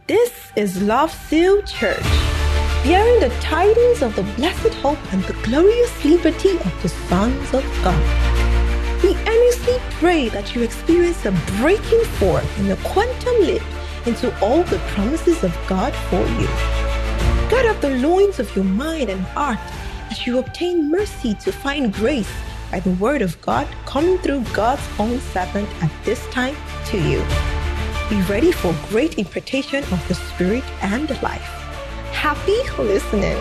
This is Love Seal Church, bearing the tidings of the blessed hope and the glorious liberty of the sons of God. We earnestly pray that you experience a breaking forth in the quantum leap into all the promises of God for you. Gird up the loins of your mind and heart as you obtain mercy to find grace by the word of God coming through God's own servant at this time to you. Be ready for great impartation of the Spirit and life. Happy listening.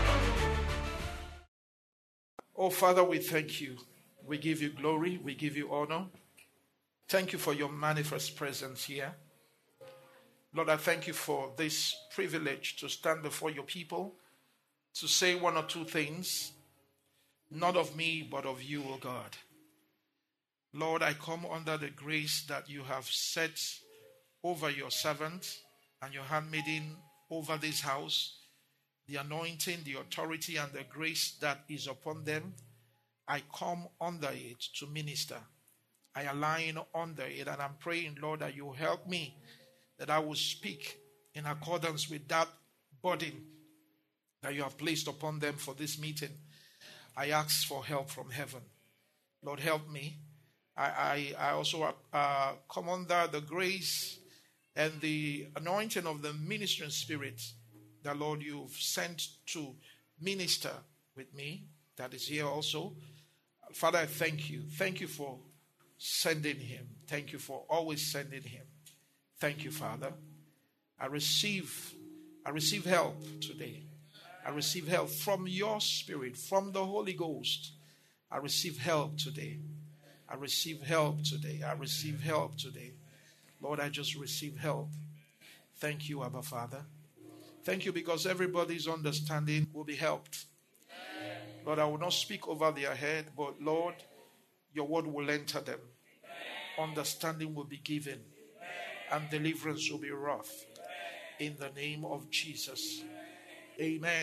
Oh, Father, we thank you. We give you glory. We give you honor. Thank you for your manifest presence here. Lord, I thank you for this privilege to stand before your people, to say one or two things, not of me, but of you, O God. Lord, I come under the grace that you have set over your servant and your handmaiden over this house, the anointing, the authority, and the grace that is upon them. I come under it to minister. I align under it, and I'm praying, Lord, that you help me, that I will speak in accordance with that burden that you have placed upon them for this meeting. I ask for help from heaven. Lord, help me. I also come under the grace and the anointing of the ministering spirit that, Lord, you've sent to minister with me, that is here also. Father, I thank you. Thank you for sending him. Thank you for always sending him. Thank you, Father. I receive help today. I receive help from your spirit, from the Holy Ghost. I receive help today. I receive help today. I receive help today. Lord, I just receive help. Thank you, Abba Father. Thank you because everybody's understanding will be helped. Lord, I will not speak over their head, but Lord, your word will enter them. Understanding will be given, and deliverance will be wrought. In the name of Jesus. Amen.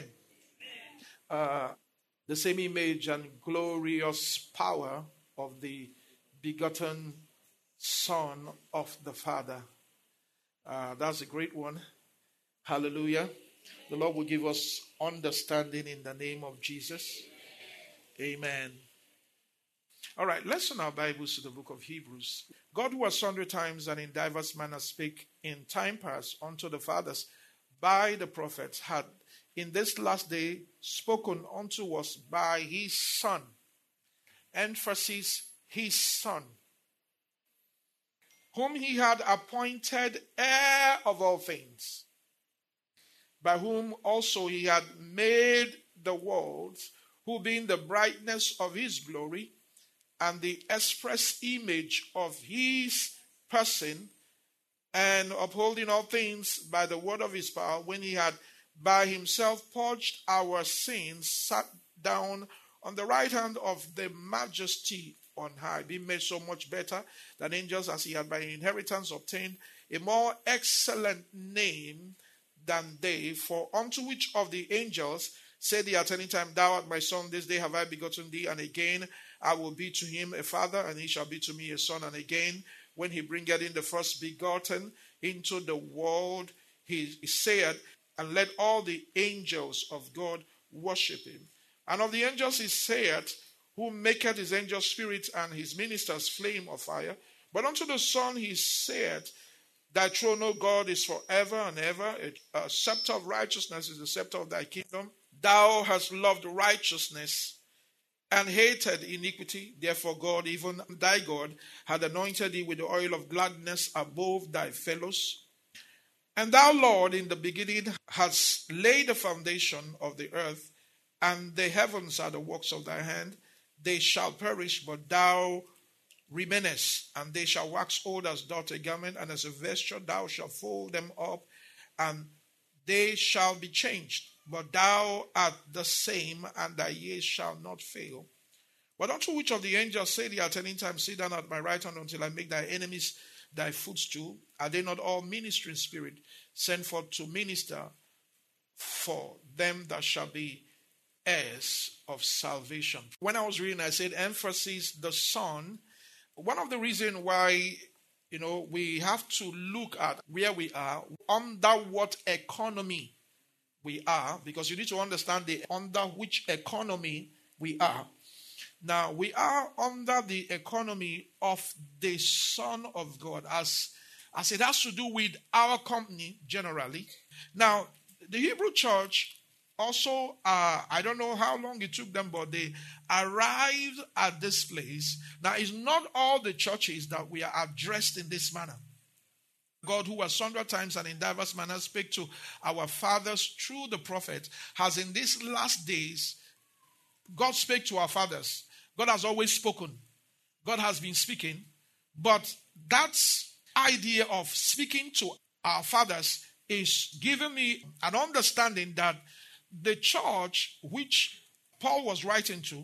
The same image and glorious power of the begotten Son of the Father. That's a great one. Hallelujah. The Lord will give us understanding in the name of Jesus. Amen. All right, let's turn our Bibles to the book of Hebrews. God, who has sundry times and in diverse manners spake in time past unto the fathers by the prophets, had in this last day spoken unto us by his Son. Emphasis, his Son, whom he had appointed heir of all things, by whom also he had made the worlds, who being the brightness of his glory, and the express image of his person, and upholding all things by the word of his power, when he had by himself purged our sins, sat down on the right hand of the majesty on high, being made so much better than angels, as he had by inheritance obtained a more excellent name than they. For unto which of the angels said he at any time, Thou art my son, this day have I begotten thee, and again I will be to him a father, and he shall be to me a son. And again, when he bringeth in the first begotten into the world, he saith, And let all the angels of God worship him. And of the angels he saith, Who maketh his angels spirit and his ministers flame of fire. But unto the Son he saith, Thy throne, O God, is forever and ever. A scepter of righteousness is the scepter of thy kingdom. Thou hast loved righteousness and hated iniquity. Therefore God, even thy God, had anointed thee with the oil of gladness above thy fellows. And thou, Lord, in the beginning hast laid the foundation of the earth, and the heavens are the works of thy hand. They shall perish, but thou remainest, and they shall wax old as doth a garment, and as a vesture thou shalt fold them up, and they shall be changed. But thou art the same, and thy years shall not fail. But unto which of the angels said he at any time, Sit down at my right hand until I make thy enemies thy footstool? Are they not all ministering spirit sent forth to minister for them that shall be heirs of salvation? When I was reading, I said emphasis, the Son. One of the reasons why we have to look at where we are, under what economy we are, because you need to understand under which economy we are. Now, we are under the economy of the Son of God, as it has to do with our company generally. Now, the Hebrew church also, I don't know how long it took them, but they arrived at this place. Now, it's not all the churches that we are addressed in this manner. God, who has sundry times and in diverse manners spake to our fathers through the prophet, has in these last days, God spake to our fathers. God has always spoken. God has been speaking. But that idea of speaking to our fathers is giving me an understanding that the church which Paul was writing to,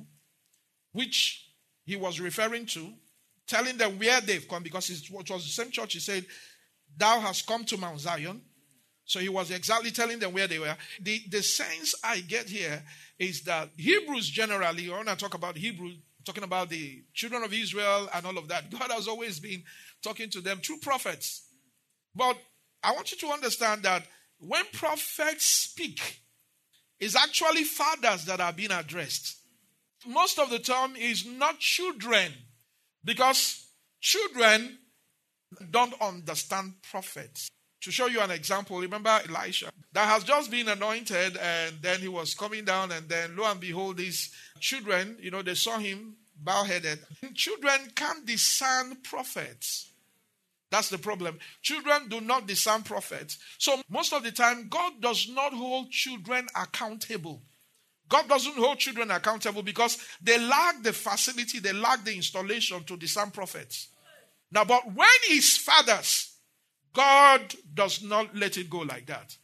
which he was referring to, telling them where they've come, because it was the same church. He said, thou hast come to Mount Zion. So he was exactly telling them where they were. The sense I get here is that Hebrews generally, when I talk about Hebrews, talking about the children of Israel and all of that, God has always been talking to them through prophets. But I want you to understand that when prophets speak, it's actually fathers that are being addressed. Most of the time is not children, because children don't understand prophets. To show you an example, remember Elisha that has just been anointed, and then he was coming down, and then lo and behold, these children, they saw him bowheaded. Children can't discern prophets. That's the problem. Children do not discern prophets. So most of the time, God does not hold children accountable. God doesn't hold children accountable because they lack the facility, they lack the installation to discern prophets. Now, but when it's fathers, God does not let it go like that.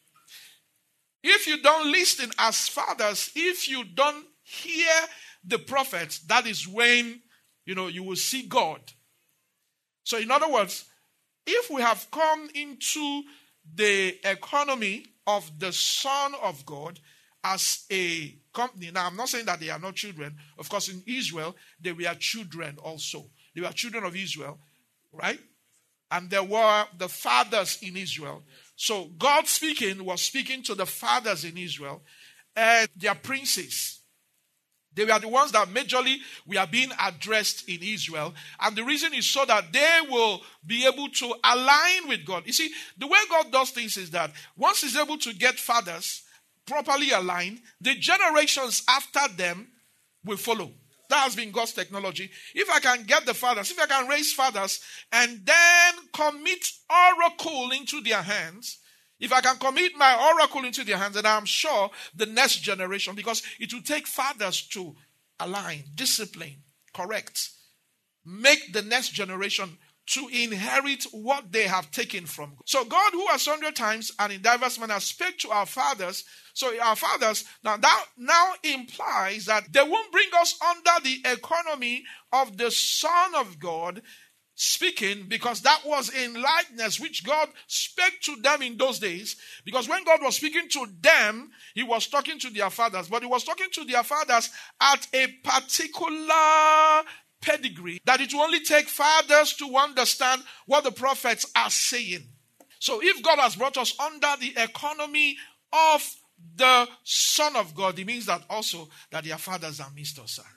If you don't listen as fathers, if you don't hear the prophets, that is when, you will see God. So in other words, if we have come into the economy of the Son of God as a company, now I'm not saying that they are not children. Of course, in Israel, they were children also. They were children of Israel, right? And there were the fathers in Israel. So God was speaking to the fathers in Israel and their princes. They were the ones that majorly were being addressed in Israel. And the reason is so that they will be able to align with God. You see, the way God does things is that once he's able to get fathers properly aligned, the generations after them will follow. That has been God's technology. If I can get the fathers, if I can raise fathers and then commit oracle into their hands, if I can commit my oracle into their hands, then I'm sure the next generation, because it will take fathers to align, discipline, correct, make the next generation to inherit what they have taken from God. So God, who has sundry times and in diverse manners spake to our fathers. So our fathers, that now implies that they won't bring us under the economy of the Son of God speaking, because that was in likeness which God spake to them in those days. Because when God was speaking to them, he was talking to their fathers, but he was talking to their fathers at a particular pedigree, that it will only take fathers to understand what the prophets are saying. So if God has brought us under the economy of the Son of God, it means that also that their fathers are amidst, sir.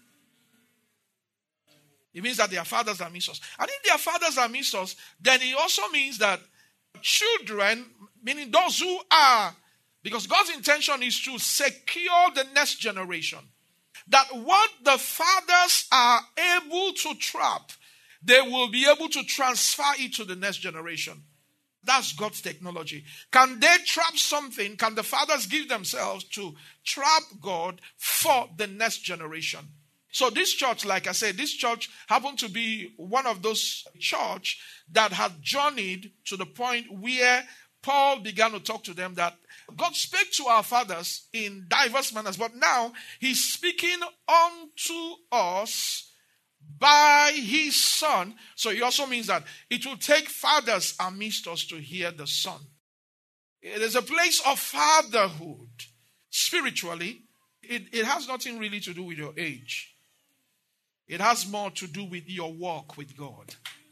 It means that their fathers are amidst. And if their fathers are amidst, then it also means that children, meaning those who are, because God's intention is to secure the next generation, that what the fathers are able to trap, they will be able to transfer it to the next generation. That's God's technology. Can they trap something? Can the fathers give themselves to trap God for the next generation? So this church, like I said, this church happened to be one of those church that had journeyed to the point where Paul began to talk to them that God spake to our fathers in diverse manners, but now he's speaking unto us by his Son. So it also means that it will take fathers amidst us to hear the Son. It is a place of fatherhood. Spiritually, it has nothing really to do with your age. It has more to do with your walk with God.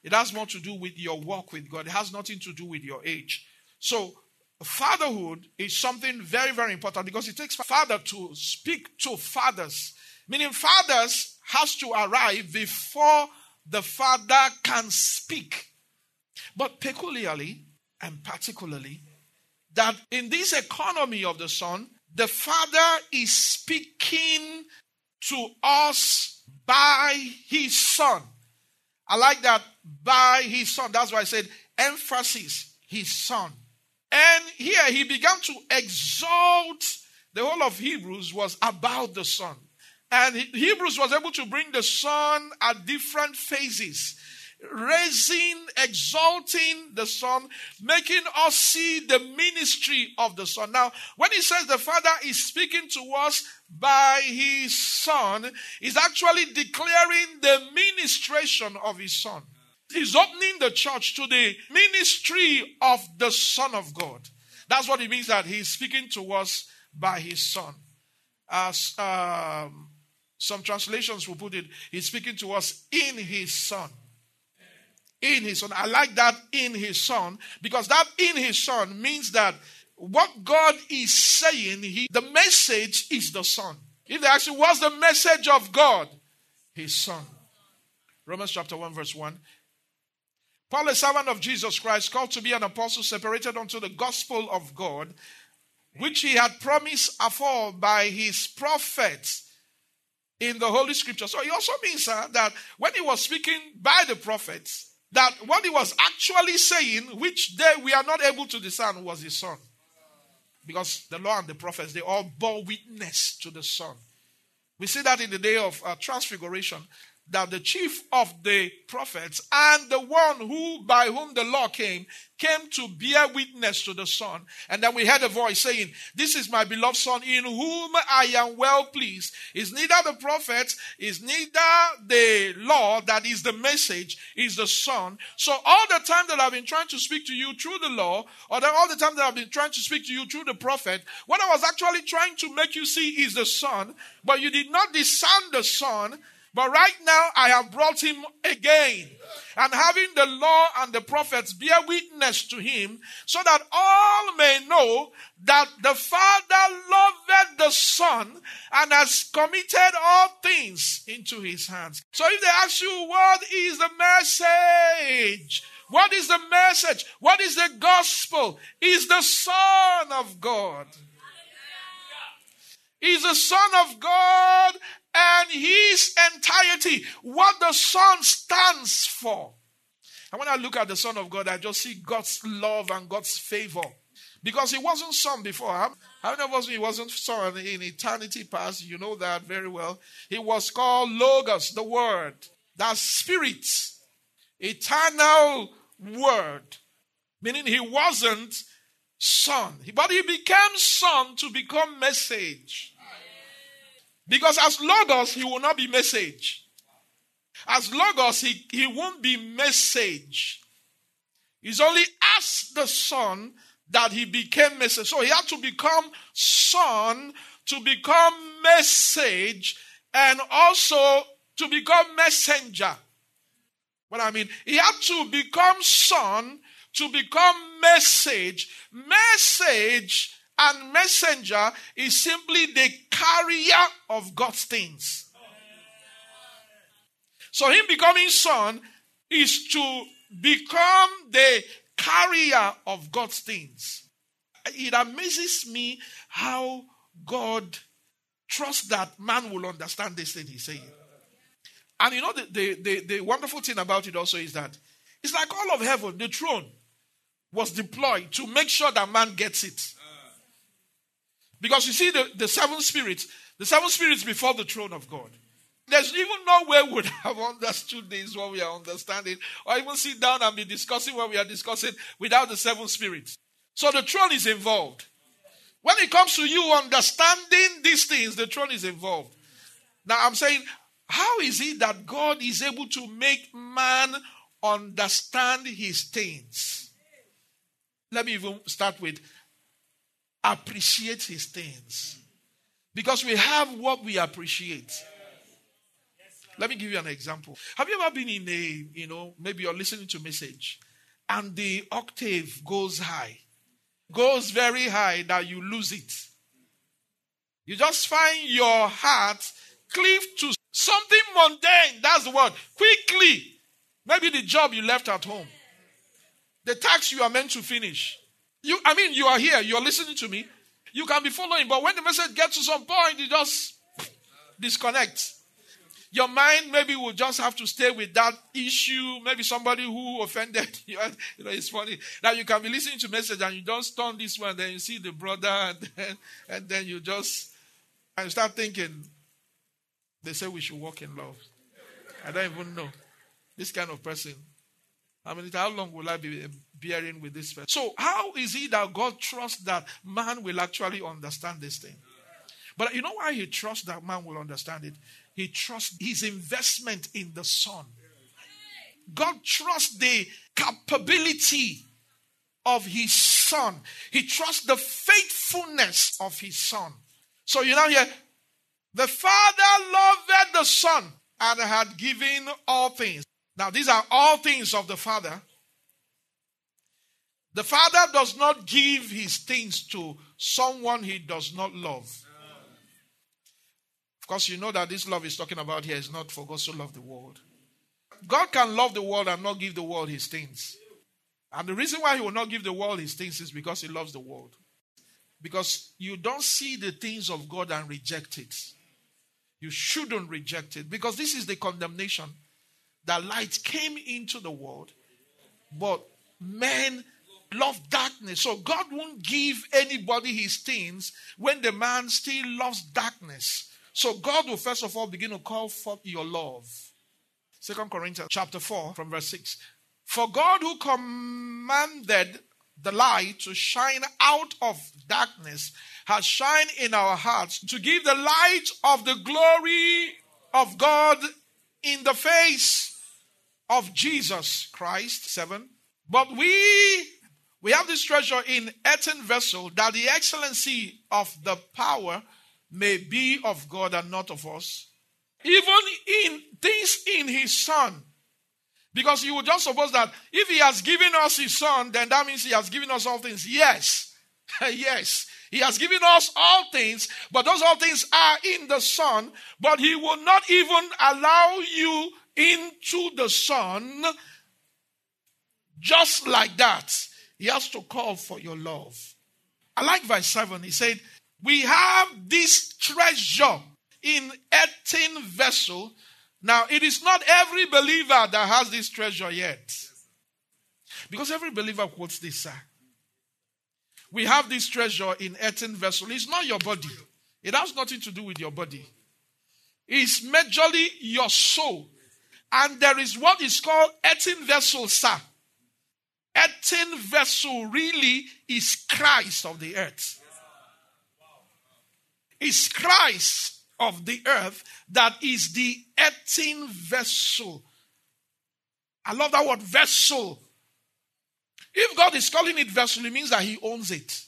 It has more to do with your walk with God. It has nothing to do with your age. So fatherhood is something very, very important because it takes father to speak to fathers. Meaning fathers has to arrive before the father can speak. But peculiarly and particularly, that in this economy of the Son, the Father is speaking to us by His Son. I like that, by His Son. That's why I said emphasis, His Son. And here He began to exalt. The whole of Hebrews was about the Son. And Hebrews was able to bring the Son at different phases, raising, exalting the Son, making us see the ministry of the Son. Now, when he says the Father is speaking to us by His Son, He's actually declaring the ministration of His Son. He's opening the church to the ministry of the Son of God. That's what it means that He's speaking to us by His Son. As some translations will put it, He's speaking to us in His Son. In His Son. I like that, in His Son, because that in His Son means that what God is saying, the message is the Son. If they ask you, what's the message of God? His Son. Romans chapter 1 verse 1. Paul, a servant of Jesus Christ, called to be an apostle, separated unto the gospel of God, which He had promised afore by His prophets in the Holy Scripture. So it also means that when He was speaking by the prophets, that what He was actually saying, which we are not able to discern, was His Son. Because the law and the prophets, they all bore witness to the Son. We see that in the day of transfiguration, that the chief of the prophets and the one by whom the law came to bear witness to the Son. And then we heard a voice saying, "This is my beloved Son, in whom I am well pleased." It's neither the prophets, it's neither the law that is the message, is the Son. So all the time that I've been trying to speak to you through the law, or all the time that I've been trying to speak to you through the prophet, what I was actually trying to make you see is the Son, but you did not discern the Son. But right now, I have brought Him again. And having the law and the prophets bear witness to Him, so that all may know that the Father loved the Son and has committed all things into His hands. So if they ask you, what is the message? What is the message? What is the gospel? Is the Son of God. Is the Son of God and His entirety, what the Son stands for. And when I look at the Son of God, I just see God's love and God's favor. Because He wasn't Son before. How many of us, He wasn't Son in eternity past? You know that very well. He was called Logos, the Word. That's Spirit. Eternal Word. Meaning He wasn't Son. But He became Son to become message. Because as Logos, He will not be message. As Logos, he won't be message. It's only as the Son that He became message. So He had to become Son to become message and also to become messenger. What I mean, He had to become Son to become message. Message and messenger is simply the carrier of God's things. So Him becoming Son is to become the carrier of God's things. It amazes me how God trusts that man will understand this thing He's saying. And you know, the wonderful thing about it also is that it's like all of heaven, the throne was deployed to make sure that man gets it. Because you see the seven spirits before the throne of God. There's even no way we would have understood this, what we are understanding, or even sit down and be discussing what we are discussing without the seven spirits. So the throne is involved. When it comes to you understanding these things, the throne is involved. Now I'm saying, how is it that God is able to make man understand His things? Let me even start with appreciate His things. Because we have what we appreciate. Let me give you an example. Have you ever been in maybe you're listening to a message and the octave goes high, goes very high that you lose it. You just find your heart cleave to something mundane. That's the word. Quickly. Maybe the job you left at home. The task you are meant to finish. You are here. You're listening to me. You can be following. But when the message gets to some point, you just disconnect. Your mind maybe will just have to stay with that issue. Maybe somebody who offended you. It's funny. Now you can be listening to message and you just turn this one. Then you see the brother. And then you just start thinking. They say we should walk in love. I don't even know. This kind of person. How long will I be bearing with this person? So how is it that God trusts that man will actually understand this thing? But you know why he trusts that man will understand it? He trusts his investment in the Son. God trusts the capability of his Son. He trusts the faithfulness of his Son. So you know here, the Father loved the Son and had given all things. Now these are all things of the Father. The Father does not give his things to someone he does not love. Of course, you know that this love he's talking about here is not for God so loved the world. God can love the world and not give the world his things. And the reason why he will not give the world his things is because he loves the world. Because you don't see the things of God and reject it. You shouldn't reject it. Because this is the condemnation. That light came into the world. But men love darkness. So God won't give anybody his things when the man still loves darkness. So God will first of all begin to call forth your love. 2 Corinthians chapter 4 from verse 6. For God who commanded the light to shine out of darkness has shined in our hearts to give the light of the glory of God in the face of Jesus Christ. 7. But we have this treasure in earthen vessel, that the excellency of the power may be of God and not of us. Even in things in his Son. Because you would just suppose that if he has given us his Son, then that means he has given us all things. Yes. Yes. He has given us all things, but those all things are in the Son. But he will not even allow you into the Son just like that. He has to call for your love. I like verse 7. He said, we have this treasure in earthen vessel. Now, it is not every believer that has this treasure yet. Because every believer quotes this, sir. We have this treasure in earthen vessel. It's not your body. It has nothing to do with your body. It's majorly your soul. And there is what is called earthen vessel, sir. Earthen vessel really is Christ of the earth. It's Christ of the earth that is the earthen vessel. I love that word, vessel. If God is calling it vessel, it means that he owns it.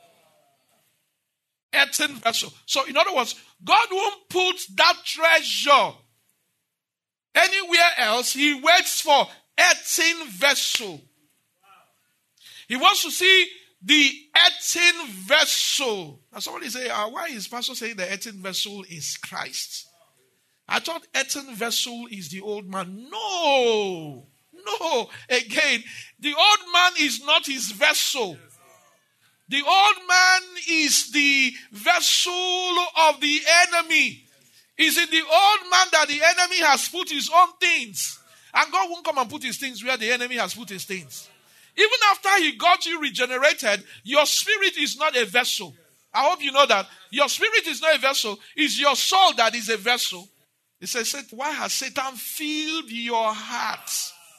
Earthen vessel. So in other words, God won't put that treasure anywhere else. He waits for earthen vessel. He wants to see the earthen vessel. Now somebody say, why is Pastor saying the earthen vessel is Christ? I thought earthen vessel is the old man. No. Again, the old man is not his vessel. The old man is the vessel of the enemy. Is it the old man that the enemy has put his own things? And God won't come and put his things where the enemy has put his things. Even after he got you regenerated, your spirit is not a vessel. I hope you know that. Your spirit is not a vessel. It's your soul that is a vessel. It says, why has Satan filled your heart?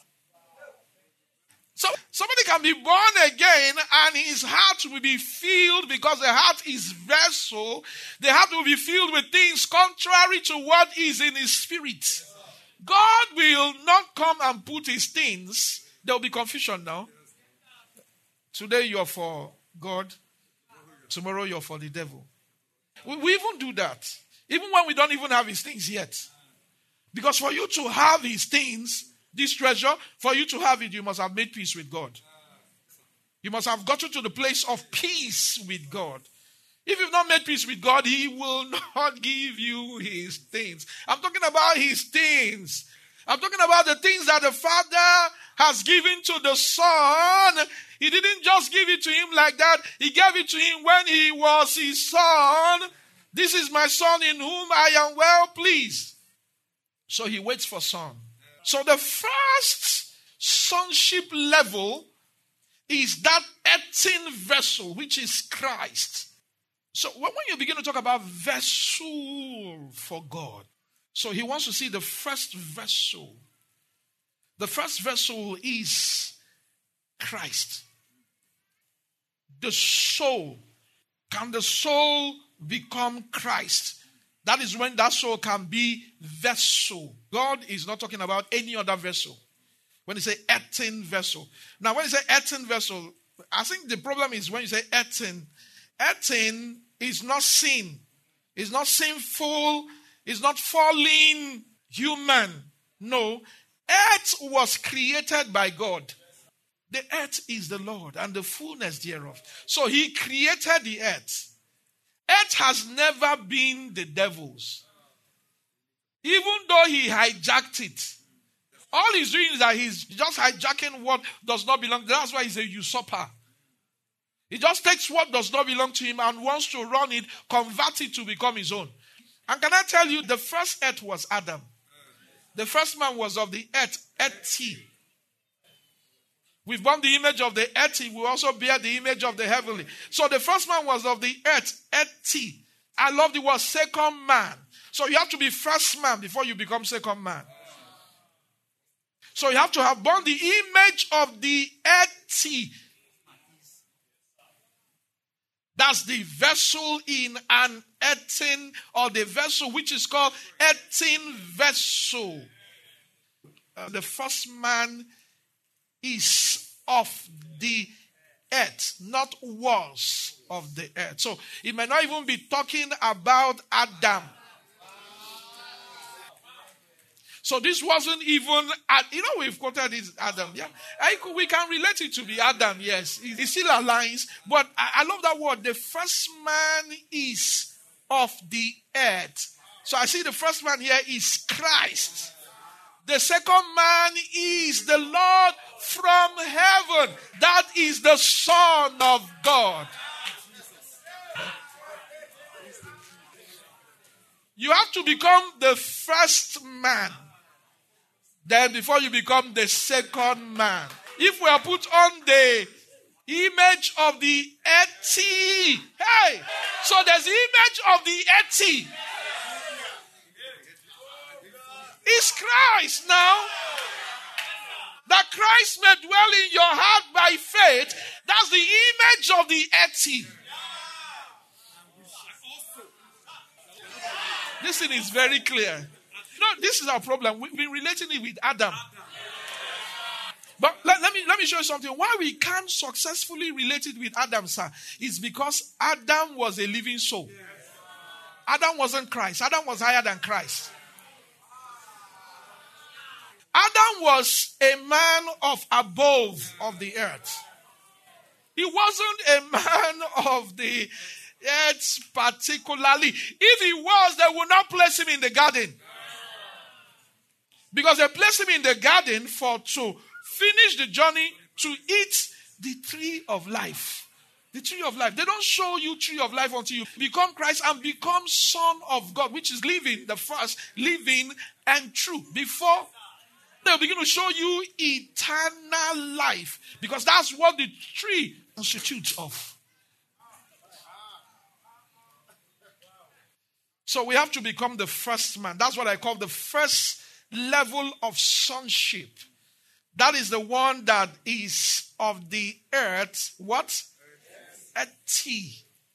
So somebody can be born again and his heart will be filled, because the heart is vessel. The heart will be filled with things contrary to what is in his spirit. God will not come and put his things. There will be confusion now. Today you're for God. Tomorrow you're for the devil. We even do that. Even when we don't even have his things yet. Because for you to have his things, this treasure, for you to have it, you must have made peace with God. You must have gotten to the place of peace with God. If you've not made peace with God, he will not give you his things. I'm talking about his things. I'm talking about the things that the Father has given to the Son. He didn't just give it to him like that. He gave it to him when he was his son. This is my son in whom I am well pleased. So he waits for son. So the first sonship level is that earthen vessel, which is Christ. So when you begin to talk about vessel for God, so he wants to see the first vessel. The first vessel is Christ. The soul. Can the soul become Christ? That is when that soul can be vessel. God is not talking about any other vessel. When you say earthen vessel. Now when you say earthen vessel, I think the problem is when you say earthen. Earthen is not sin. It's not sinful. It's not fallen human. No. Earth was created by God. The earth is the Lord and the fullness thereof. So he created the earth. Earth has never been the devil's. Even though he hijacked it. All he's doing is that he's just hijacking what does not belong. That's why he's a usurper. He just takes what does not belong to him and wants to run it, convert it to become his own. And can I tell you, the first earth was Adam. The first man was of the earth, earthy. We've borne the image of the earthy. We also bear the image of the heavenly. So the first man was of the earth, earthy. I love the word second man. So you have to be first man before you become second man. So you have to have borne the image of the earthy. That's the vessel in an earthen, or the vessel which is called earthen vessel. The first man is of the earth, not was of the earth. So it may not even be talking about Adam. So this wasn't even, we've quoted this Adam, yeah. We can relate it to be Adam, yes. It still aligns, but I love that word. The first man is of the earth. So I see the first man here is Christ. The second man is the Lord from heaven. That is the Son of God. You have to become the first man. Then before you become the second man. If we are put on the image of the earthy. Hey! So there's the image of the earthy. It's Christ now. That Christ may dwell in your heart by faith. That's the image of the earthy. Listen, it's very clear. No, this is our problem. We've been relating it with Adam. But let me show you something. Why we can't successfully relate it with Adam, sir, is because Adam was a living soul. Adam wasn't Christ. Adam was higher than Christ. Adam was a man of above of the earth. He wasn't a man of the earth particularly. If he was, they would not place him in the garden. Because they placed him in the garden to finish the journey to eat the tree of life. The tree of life. They don't show you tree of life until you become Christ and become Son of God, which is living, the first, living and true. Before they'll begin to show you eternal life. Because that's what the tree constitutes of. So we have to become the first man. That's what I call the first level of sonship. That is the one that is of the earth. What? Earthy.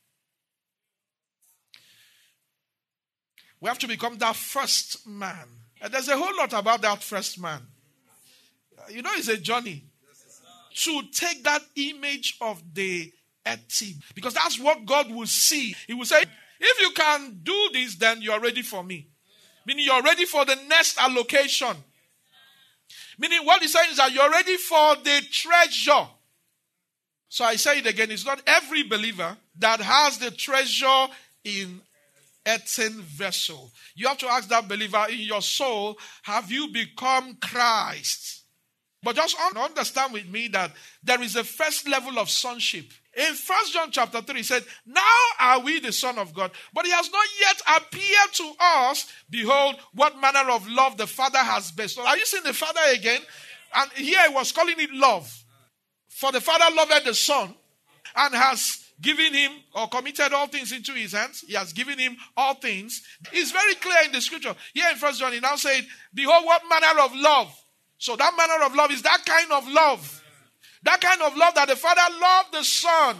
We have to become that first man. And there's a whole lot about that first man. It's a journey to take that image of the earthy. Because that's what God will see. He will say, if you can do this, then you are ready for me. Meaning you're ready for the next allocation. Meaning what he's saying is that you're ready for the treasure. So I say it again, it's not every believer that has the treasure in earthen vessel. You have to ask that believer in your soul, have you become Christ? But just understand with me that there is a first level of sonship. In 1 John chapter 3, he said, now are we the Son of God, but he has not yet appeared to us. Behold, what manner of love the Father has bestowed. Are you seeing the Father again? And here he was calling it love. For the Father loved the Son and has given him or committed all things into his hands. He has given him all things. It's very clear in the scripture. Here in 1 John, he now said, behold, what manner of love. So that manner of love is that kind of love. That kind of love that the Father loved the Son.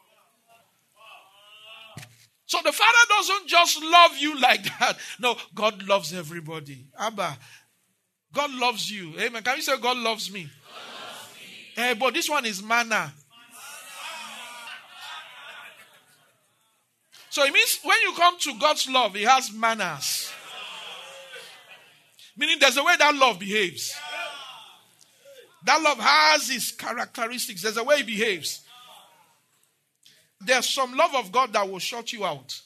So the Father doesn't just love you like that. No, God loves everybody. Abba, God loves you. Amen. Can you say God loves me? God loves me. But this one is manna. So it means when you come to God's love, He has manners. Meaning there's a way that love behaves. That love has its characteristics. There's a way it behaves. There's some love of God that will shut you out.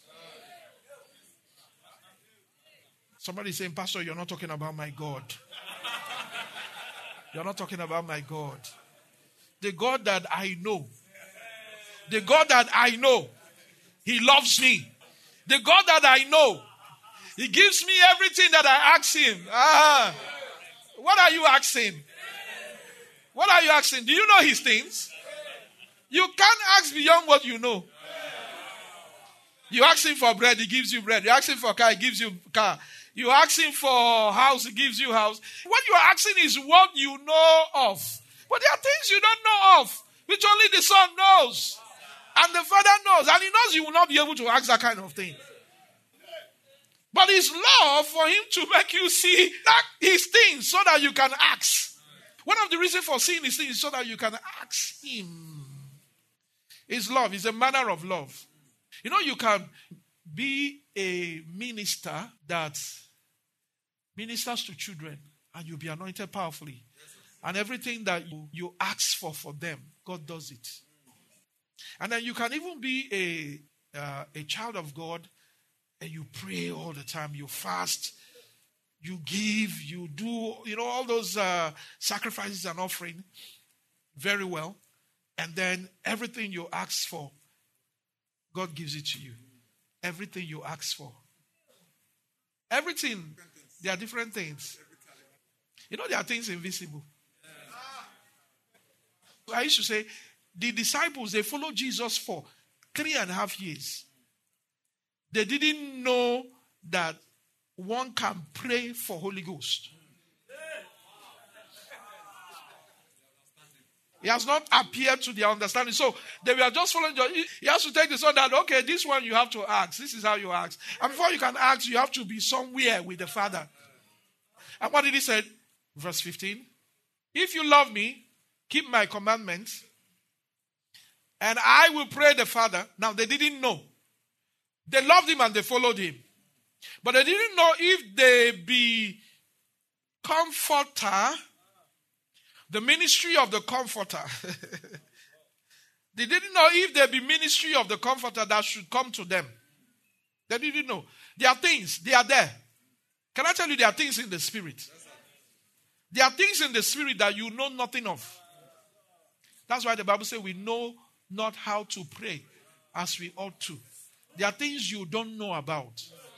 Somebody saying, Pastor, you're not talking about my God. You're not talking about my God. The God that I know. The God that I know. He loves me. The God that I know. He gives me everything that I ask Him. What are you asking? What are you asking? Do you know His things? You can't ask beyond what you know. You ask Him for bread, He gives you bread. You ask Him for car, He gives you car. You ask Him for house, He gives you house. What you are asking is what you know of. But there are things you don't know of, which only the Son knows. And the Father knows. And He knows you will not be able to ask that kind of thing. But His love for Him to make you see that His things so that you can ask. One of the reasons for seeing His things is so that you can ask Him. His love is a manner of love. You know, you can be a minister that ministers to children and you'll be anointed powerfully. And everything that you ask for them, God does it. And then you can even be a child of God and you pray all the time, you fast, you give, you do, all those sacrifices and offering very well. And then everything you ask for, God gives it to you. Everything you ask for. Everything. There are different things. There are things invisible. I used to say, the disciples, they followed Jesus for 3.5 years. They didn't know that one can pray for Holy Ghost. He has not appeared to their understanding. So they were just following. He has to take this on that, okay, this one you have to ask. This is how you ask. And before you can ask, you have to be somewhere with the Father. And what did He say? Verse 15. If you love me, keep my commandments, and I will pray the Father. Now they didn't know. They loved Him and they followed Him. But they didn't know if they be comforter, the ministry of the comforter. They didn't know if there be ministry of the comforter that should come to them. They didn't know. There are things, they are there. Can I tell you there are things in the spirit? There are things in the spirit that you know nothing of. That's why the Bible says we know not how to pray as we ought to. There are things you don't know about.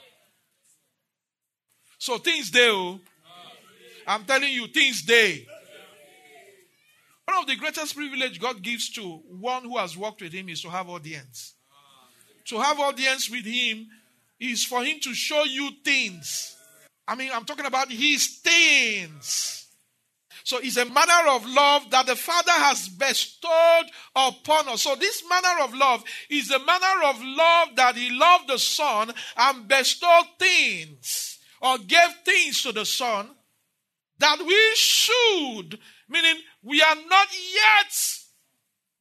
So things there. I'm telling you, things there. One of the greatest privilege God gives to one who has walked with Him is to have audience. To have audience with Him is for Him to show you things. I'm talking about His things. So it's a manner of love that the Father has bestowed upon us. So this manner of love is a manner of love that He loved the Son and bestowed things or gave things to the Son that we should, meaning we are not yet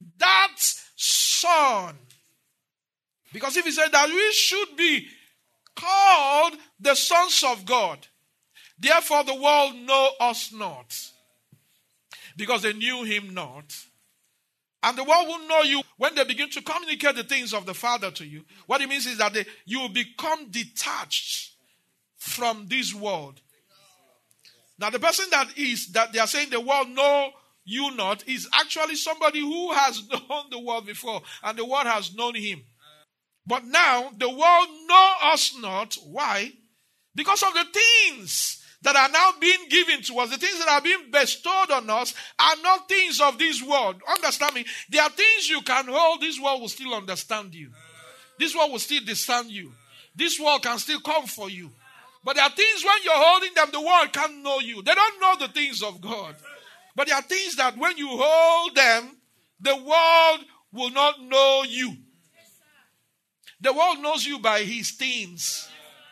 that Son. Because if He said that we should be called the sons of God. Therefore the world know us not, because they knew him not. And the world will know you when they begin to communicate the things of the Father to you. What it means is that you will become detached from this world. Now the person that they are saying the world know you not is actually somebody who has known the world before, and the world has known him. But now the world know us not. Why? Because of the things that are now being given to us, the things that are being bestowed on us are not things of this world. Understand me? There are things you can hold, this world will still understand you. This world will still discern you. This world can still come for you. But there are things when you're holding them, the world can't know you. They don't know the things of God. But there are things that when you hold them, the world will not know you. The world knows you by his things.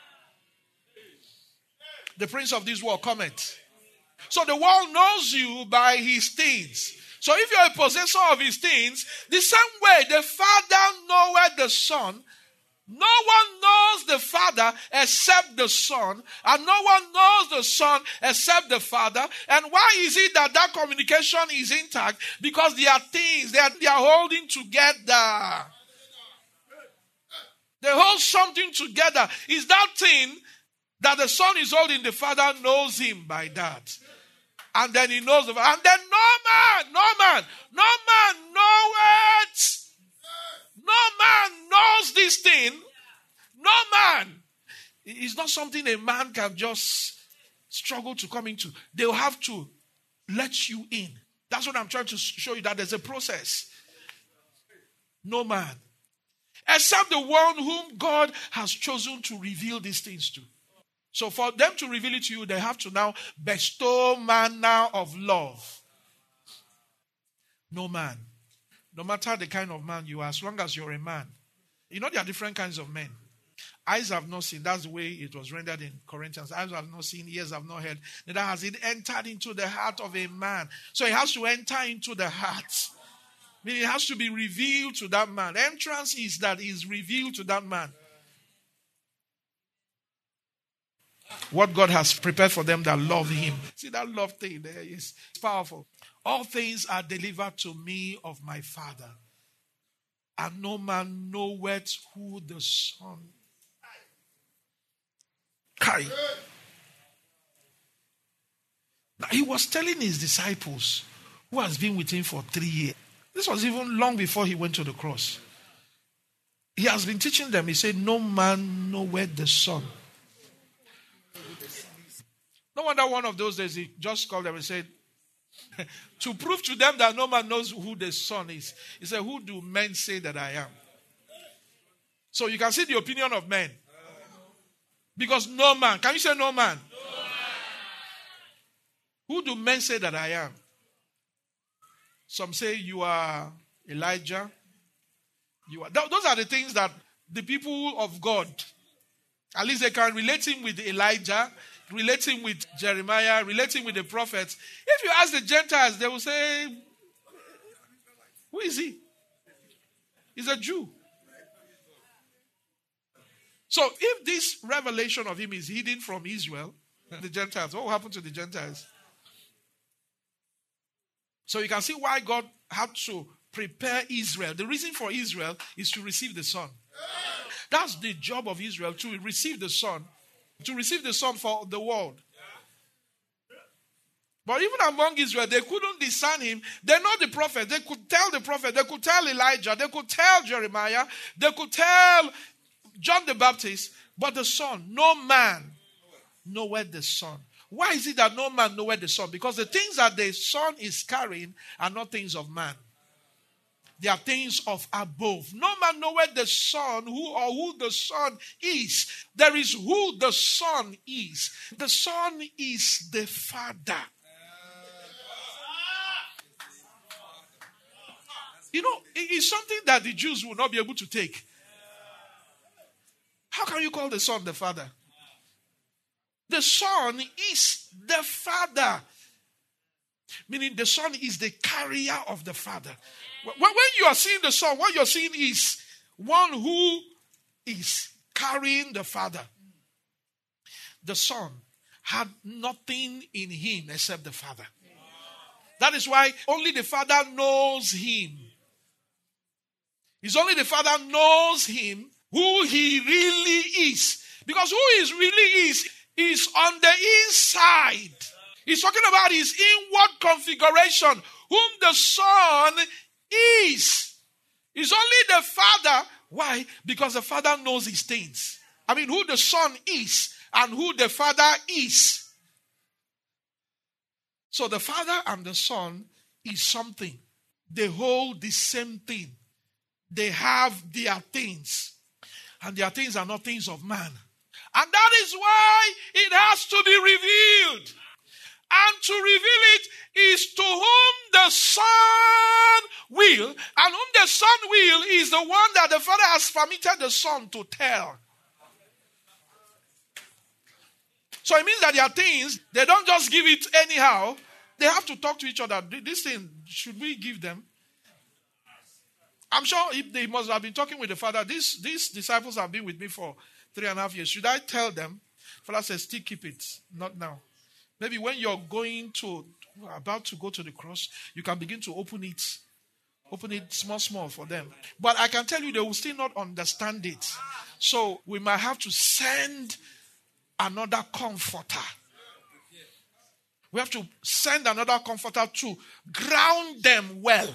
The prince of this world cometh. So the world knows you by his things. So if you're a possessor of his things, the same way the Father knoweth the Son, no one knows the Father except the Son, and no one knows the Son except the Father. And why is it that communication is intact? Because they are things they are holding together. They hold something together. Is that thing that the Son is holding, the Father knows him by that. And then he knows the Father. And then no man knoweth. No man knows this thing. No man. It's not something a man can just struggle to come into. They'll have to let you in. That's what I'm trying to show you, that there's a process. No man. Except the one whom God has chosen to reveal these things to. So for them to reveal it to you, they have to now bestow manner of love. No man. No matter the kind of man you are, as long as you're a man. You know there are different kinds of men. Eyes have not seen. That's the way it was rendered in Corinthians. Eyes have not seen, ears have not heard. Neither has it entered into the heart of a man. So it has to enter into the heart. Meaning it has to be revealed to that man. Entrance is that is revealed to that man. What God has prepared for them that love him. See that love thing there is powerful. All things are delivered to me of my Father. And no man knoweth who the Son. Kai. Now he was telling his disciples, who has been with him for 3 years. This was even long before he went to the cross. He has been teaching them. He said, no man knoweth the Son. No wonder one of those days he just called them and said, to prove to them that no man knows who the Son is. He said, who do men say that I am? So you can see the opinion of men. Because no man. Can you say no man? No man. Who do men say that I am? Some say you are Elijah. Those are the things that the people of God, at least they can relate him with Elijah, relate him with Jeremiah, relate him with the prophets. If you ask the Gentiles, they will say, who is he? He's a Jew. So if this revelation of him is hidden from Israel, the Gentiles, what will happen to the Gentiles? So you can see why God had to prepare Israel. The reason for Israel is to receive the Son. That's the job of Israel, to receive the Son. To receive the Son for the world. But even among Israel, they couldn't discern him. They know the prophet. They could tell the prophet. They could tell Elijah. They could tell Jeremiah. They could tell John the Baptist. But the Son, no man knoweth the Son. Why is it that no man knoweth the Son? Because the things that the Son is carrying are not things of man. They are things of above. No man knoweth the Son who the Son is. There is who the Son is. The Son is the Father. You know, it is something that the Jews will not be able to take. How can you call the Son the Father? The Son is the Father. Meaning the Son is the carrier of the Father. When you are seeing the Son, what you're seeing is one who is carrying the Father. The Son had nothing in him except the Father. That is why only the Father knows him. It's only the Father knows him, who he really is. Because who he really is on the inside. He's talking about his inward configuration, whom the Son is. It's only the Father. Why? Because the Father knows his things. I mean, who the Son is and who the Father is. So the Father and the Son is something. They hold the same thing. They have their things. And their things are not things of man. And that is why it has to be revealed. And to reveal it is to whom the Son will. And whom the Son will is the one that the Father has permitted the Son to tell. So it means that their things, they don't just give it anyhow. They have to talk to each other. This thing, should we give them? I'm sure if they must have been talking with the Father. These disciples have been with me for 3.5 years. Should I tell them? Father says, still keep it. Not now. Maybe when you're about to go to the cross, you can begin to open it. Open it small for them. But I can tell you they will still not understand it. So we might have to send another comforter. We have to send another comforter to ground them well.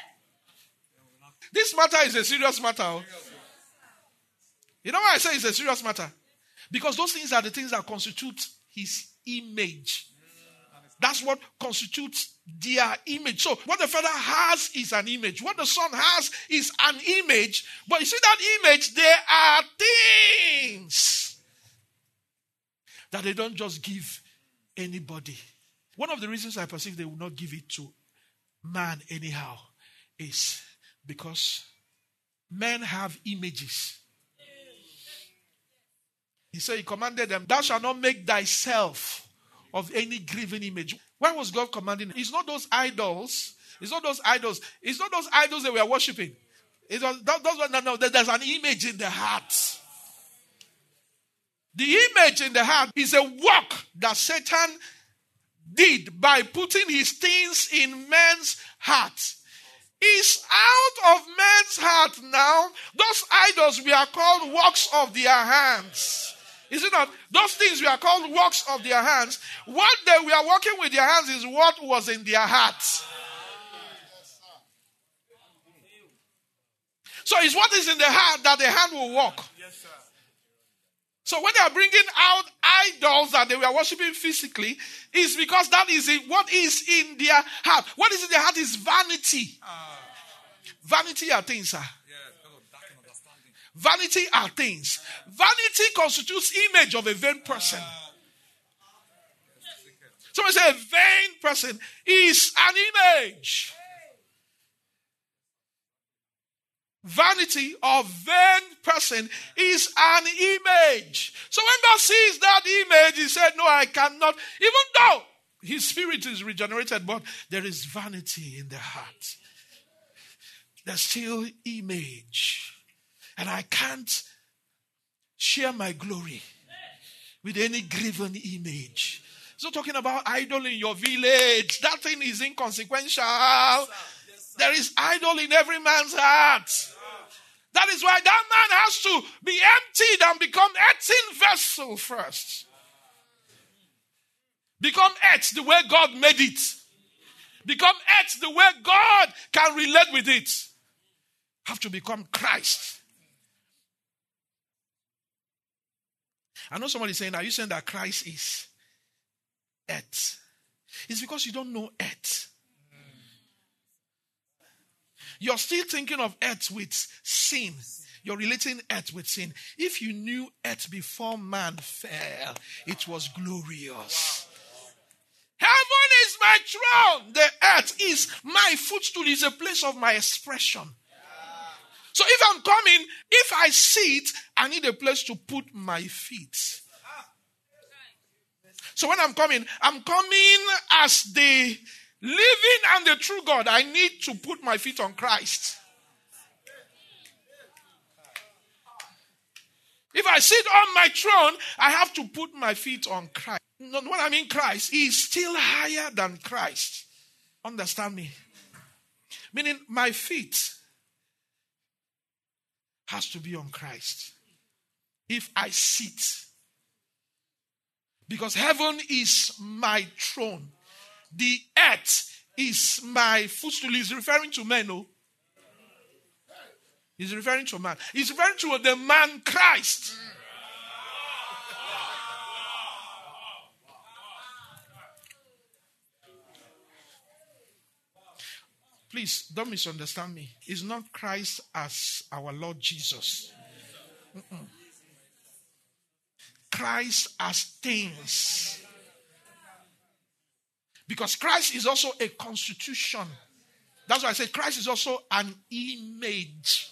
This matter is a serious matter. You know why I say it's a serious matter? Because those things are the things that constitute his image. That's what constitutes their image. So what the Father has is an image. What the Son has is an image. But you see that image, there are things that they don't just give anybody. One of the reasons I perceive they will not give it to man anyhow is because men have images. He said, he commanded them, thou shalt not make thyself of any graven image. Why was God commanding? It's not those idols. It's not those idols. It's not those idols that we are worshiping. There's an image in the heart. The image in the heart is a work that Satan did by putting his things in men's hearts. It's out of men's heart now. Those idols we are called works of their hands. Is it not? Those things we are called works of their hands. What they were working with their hands is what was in their hearts. So it's what is in the heart that the hand will work. So when they are bringing out idols that they were worshiping physically, it's because that is what is in their heart. What is in their heart is vanity. Vanity are things, sir. Vanity are things. Vanity constitutes image of a vain person. Someone say a vain person is an image. Vanity of vain person is an image. So when God sees that image, he said, no, I cannot. Even though his spirit is regenerated, but there is vanity in the heart. There's still image. And I can't share my glory with any graven image. He's not talking about idol in your village. That thing is inconsequential. There is idol in every man's heart. That is why that man has to be emptied and become earthen vessel first. Become earth the way God made it. Become earth the way God can relate with it. Have to become Christ. I know somebody saying, are you saying that Christ is earth? It's because you don't know earth. You're still thinking of earth with sin. You're relating earth with sin. If you knew earth before man fell, it was glorious. Heaven is my throne. The earth is my footstool. It's a place of my expression. So if I'm coming, if I sit, I need a place to put my feet. So when I'm coming as the living and the true God. I need to put my feet on Christ. If I sit on my throne, I have to put my feet on Christ. When I mean Christ, he is still higher than Christ. Understand me? Meaning my feet has to be on Christ. If I sit. Because heaven is my throne. The earth is my footstool. He's referring to men, no? He's referring to man. He's referring to the man Christ. Please, don't misunderstand me. It's not Christ as our Lord Jesus. Christ as things. Because Christ is also a constitution. That's why I say Christ is also an image.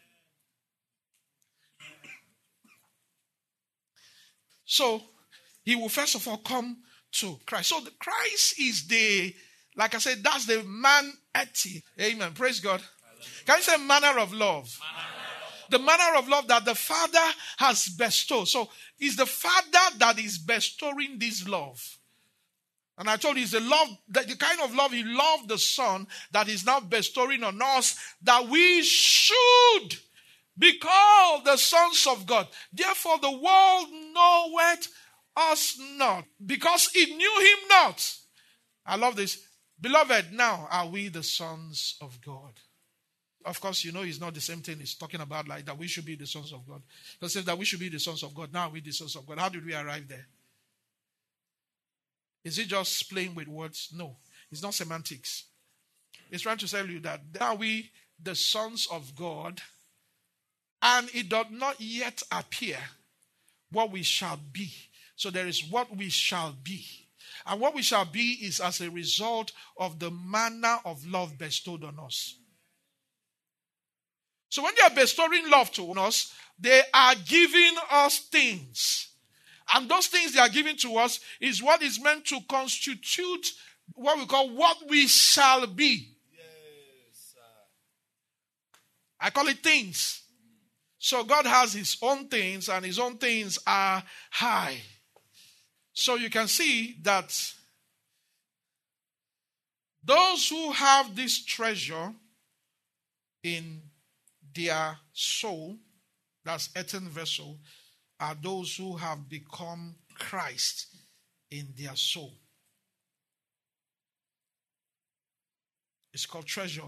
So, he will first of all come to Christ. So, Christ is the, like I said, that's the man ethic. Amen. Praise God. Can you say manner of love? The manner of love that the Father has bestowed. So, it's the Father that is bestowing this love. And I told you, it's the love, the kind of love he loved the Son that is now bestowing on us, that we should be called the sons of God. Therefore, the world knoweth us not, because it knew him not. I love this. Beloved, now are we the sons of God. Of course, you know it's not the same thing. It's talking about like that we should be the sons of God. Because it says that we should be the sons of God. Now are we the sons of God. How did we arrive there? Is it just playing with words? No. It's not semantics. It's trying to tell you that now we the sons of God, and it does not yet appear what we shall be. So there is what we shall be. And what we shall be is as a result of the manner of love bestowed on us. So when they are bestowing love to us, they are giving us things. And those things they are giving to us is what is meant to constitute what we call what we shall be. Yes, sir. I call it things. So God has his own things, and his own things are high. So you can see that those who have this treasure in their soul, that's earthen vessel, are those who have become Christ in their soul. It's called treasure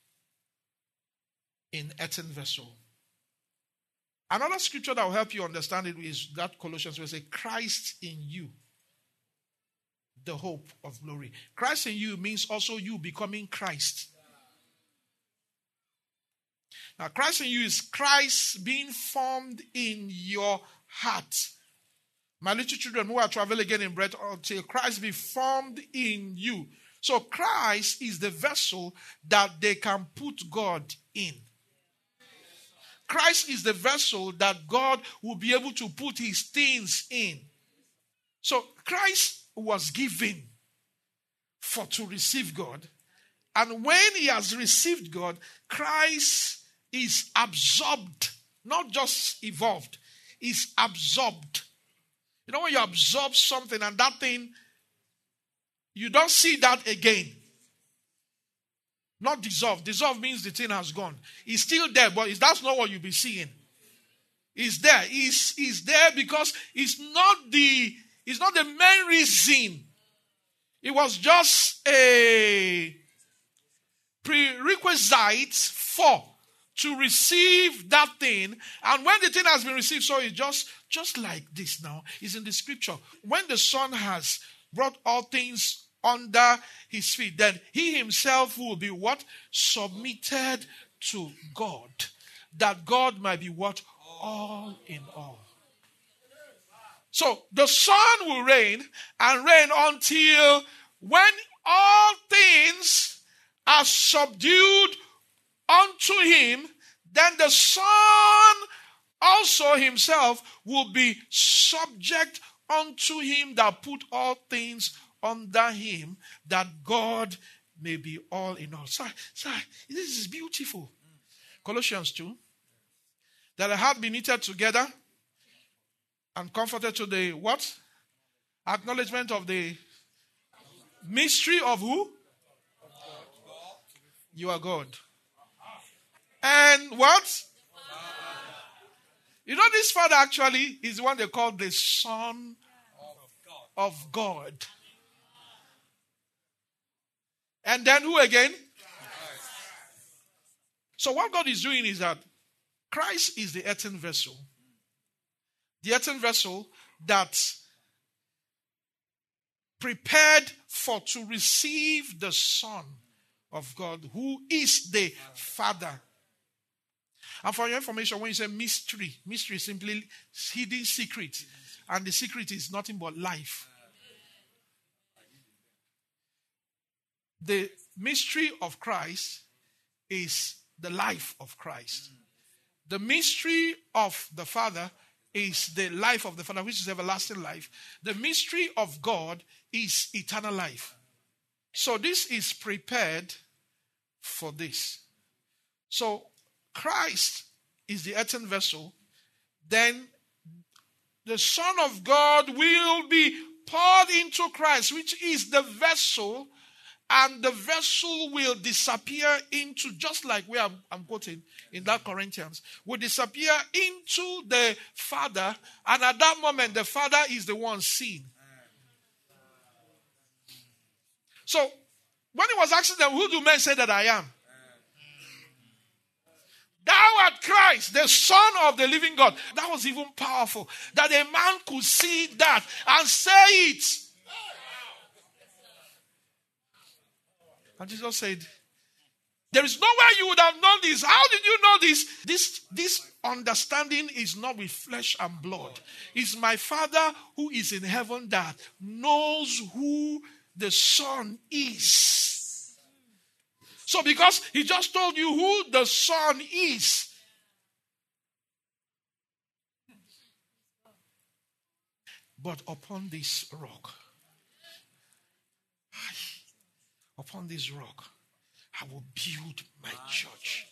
in earthen vessel. Another scripture that will help you understand it is that Colossians will say, Christ in you, the hope of glory. Christ in you means also you becoming Christ. Now, Christ in you is Christ being formed in your heart. My little children who are traveling again in breath, until Christ be formed in you. So Christ is the vessel that they can put God in. Christ is the vessel that God will be able to put his things in. So Christ was given to receive God. And when he has received God, Christ is absorbed, not just evolved, is absorbed. You know when you absorb something and that thing, you don't see that again. Not dissolve. Dissolve means the thing has gone. It's still there, but that's not what you'll be seeing. It's there. It's there because it's not the main reason. It was just a prerequisite to receive that thing. And when the thing has been received, so it's just like this now. It's in the scripture. When the Son has brought all things under his feet, then he himself will be what? Submitted to God. That God might be what? All in all. So the Son will reign and reign until when all things are subdued unto him, then the Son also himself will be subject unto him that put all things under him, that God may be all in all. Sir, this is beautiful. Colossians 2. That the heart be knitted together And comforted to the what? Acknowledgement of the mystery of who? You are God. And what? You know, this Father actually is the one they call the Son of God. And then who again? So what God is doing is that Christ is the earthen vessel. The earthen vessel that's prepared to receive the Son of God, who is the Father. And for your information, when you say mystery is simply hidden secret. And the secret is nothing but life. The mystery of Christ is the life of Christ. The mystery of the Father is the life of the Father, which is everlasting life. The mystery of God is eternal life. So this is prepared for this. So Christ is the earthen vessel. Then the Son of God will be poured into Christ, which is the vessel, and the vessel will disappear into, just like where I'm quoting in that Corinthians, will disappear into the Father, and at that moment the Father is the one seen. So when he was asking them, who do men say that I am? Thou art Christ, the Son of the living God. That was even powerful, that a man could see that and say it. And Jesus said, there is no way you would have known this. How did you know this? This understanding is not with flesh and blood. It's my Father who is in heaven that knows who the Son is. So because he just told you who the Son is, but upon this rock, I will build my church.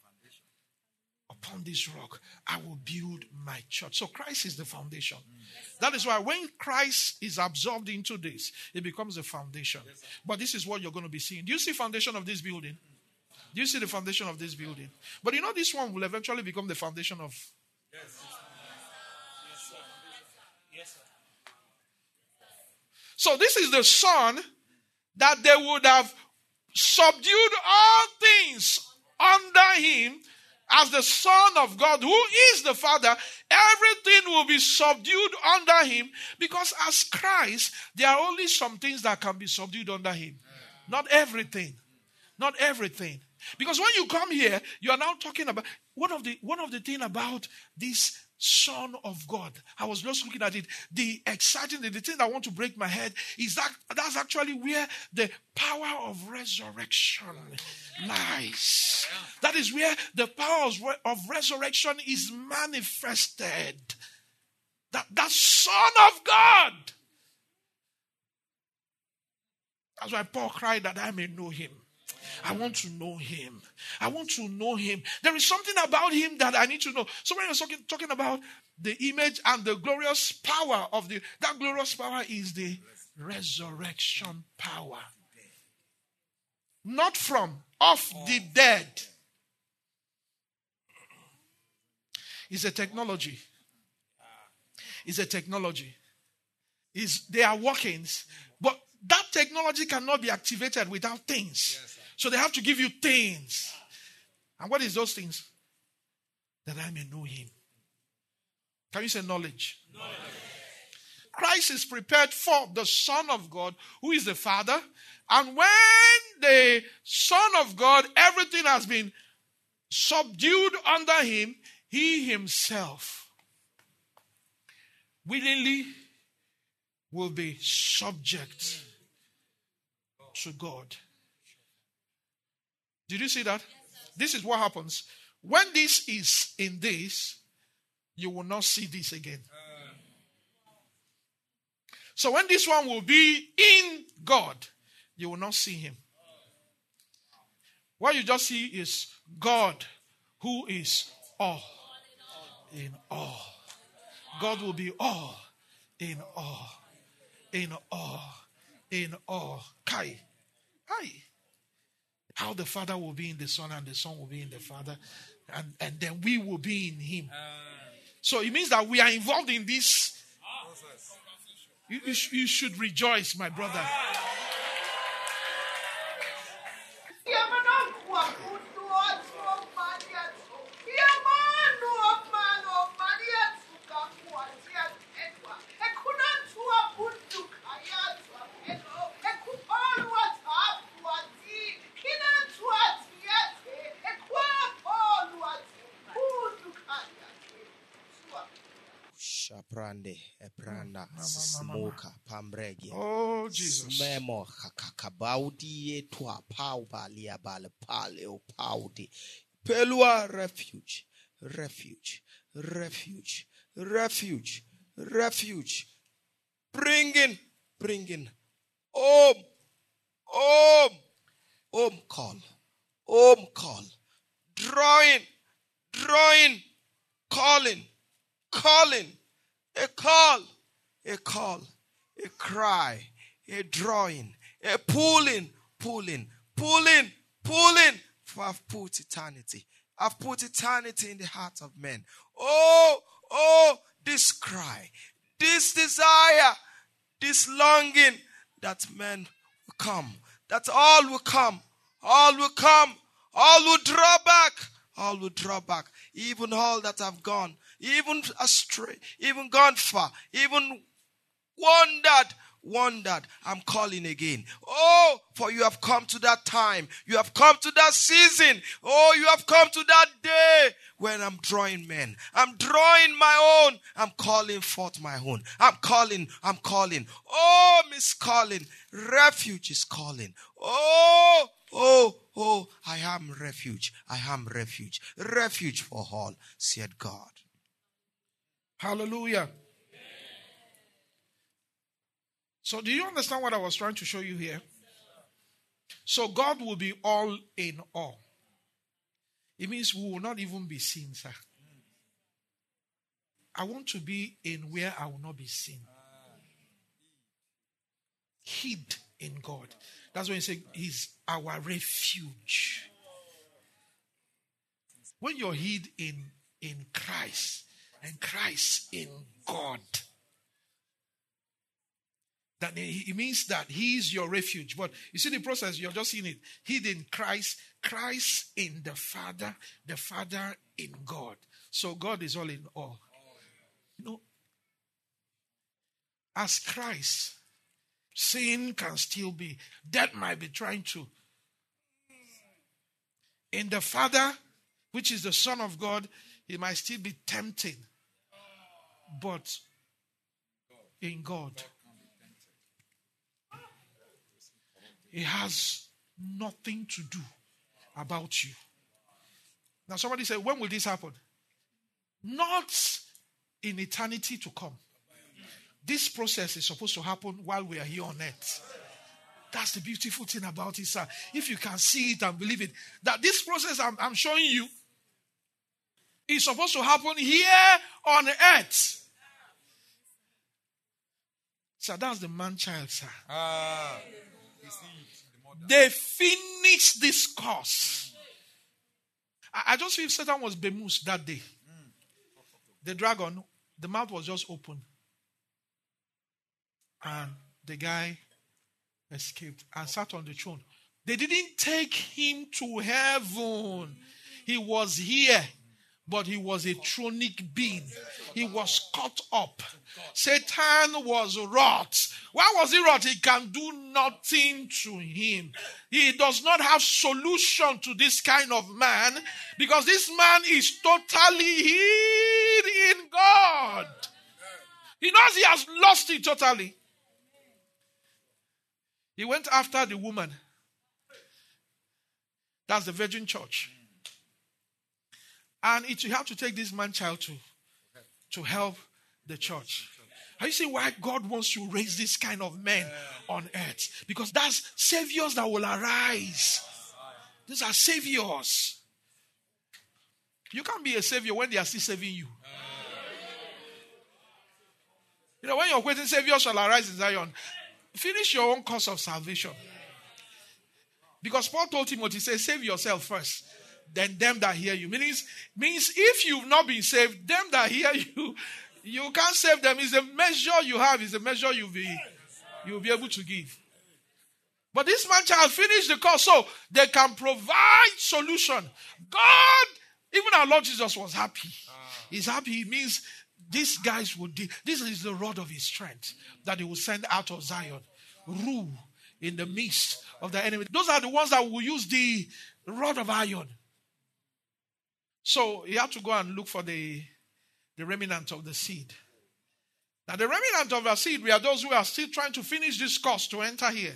Upon this rock, I will build my church. So Christ is the foundation. That is why when Christ is absorbed into this, it becomes a foundation. But this is what you're going to be seeing. Do you see foundation of this building? Do you see the foundation of this building? But you know this one will eventually become the foundation of... So this is the Son that they would have subdued all things under him as the Son of God, who is the Father. Everything will be subdued under him, because as Christ, there are only some things that can be subdued under him. Not everything. Not everything. Because when you come here, you are now talking about one of the things about this Son of God. I was just looking at it. The thing that I want to break my head is that's actually where the power of resurrection lies. That is where the power of resurrection is manifested. That Son of God. That's why Paul cried that I may know him. I want to know him. I want to know him. There is something about him that I need to know. So when you're talking about the image and the glorious power of that glorious power is the resurrection power. Not of the dead. It's a technology. It's a technology. They are workings. But that technology cannot be activated without things. So they have to give you things. And what is those things? That I may know him. Can you say knowledge? Knowledge. Christ is prepared for the Son of God, who is the Father. And when the Son of God, everything has been subdued under him, he himself willingly will be subject to God. Did you see that? This is what happens. When this is in this, you will not see this again. So when this one will be in God, you will not see him. What you just see is God, who is all in all. God will be all in all. In all. In all. Kai. Hi. How the Father will be in the Son and the Son will be in the Father. And then we will be in Him. So it means that we are involved in this. You should rejoice, my brother. Oh, Jesus. Pelua refuge, refuge, refuge, refuge, refuge. Bringing home, home call, drawing, calling, a call, a cry, a drawing, a pulling. For I've put eternity in the heart of men. Oh, this cry, this desire, this longing that men will come, that all will draw back, even all that have gone, even astray, even gone far, even wandered, I'm calling again. Oh, for you have come to that time. You have come to that season. Oh, you have come to that day when I'm drawing men. I'm drawing my own. I'm calling forth my own. I'm calling. Oh, Miss Calling. Refuge is calling. Oh, I am refuge. Refuge for all, said God. Hallelujah. So do you understand what I was trying to show you here? So God will be all in all. It means we will not even be seen, sir. I want to be in where I will not be seen. Hid in God. That's when you say He's our refuge. When you're hid in Christ and Christ in God, that it means that He is your refuge. But you see the process, you're just seeing it. Hid in Christ, Christ in the Father in God. So God is all in all. You know, as Christ, sin can still be, death might be trying to. In the Father, which is the Son of God, He might still be tempting. But in God, it has nothing to do about you. Now somebody said, when will this happen? Not in eternity to come. This process is supposed to happen while we are here on earth. That's the beautiful thing about it, sir. If you can see it and believe it, that this process I'm showing you is supposed to happen here on earth. So that's the man-child, sir. They finished this course. I just feel Satan was bemused that day. The dragon, the mouth was just open. And the guy escaped and sat on the throne. They didn't take him to heaven. He was here, but he was a thronic being. He was caught up. Satan was wrought. Why was he wrought? He can do nothing to him. He does not have solution to this kind of man because this man is totally hid in God. He knows he has lost it totally. He went after the woman. That's the Virgin Church. And you have to take this man-child to help the church. Are you seeing why God wants to raise this kind of men on earth? Because that's saviors that will arise. These are saviors. You can't be a savior when they are still saving you. You know, when you're waiting, Savior shall arise in Zion. Finish your own course of salvation. Because Paul told Timothy, say, save yourself first. Then them that hear you. Means if you've not been saved, them that hear you, you can't save them. It's the measure you have. It's the measure you'll be able to give. But this man child finished the course so they can provide solution. God, even our Lord Jesus was happy. He's happy. It means these guys will do. This is the rod of his strength that he will send out of Zion. Rule in the midst of the enemy. Those are the ones that will use the rod of iron. So he had to go and look for the remnant of the seed. Now the remnant of the seed, we are those who are still trying to finish this course to enter here.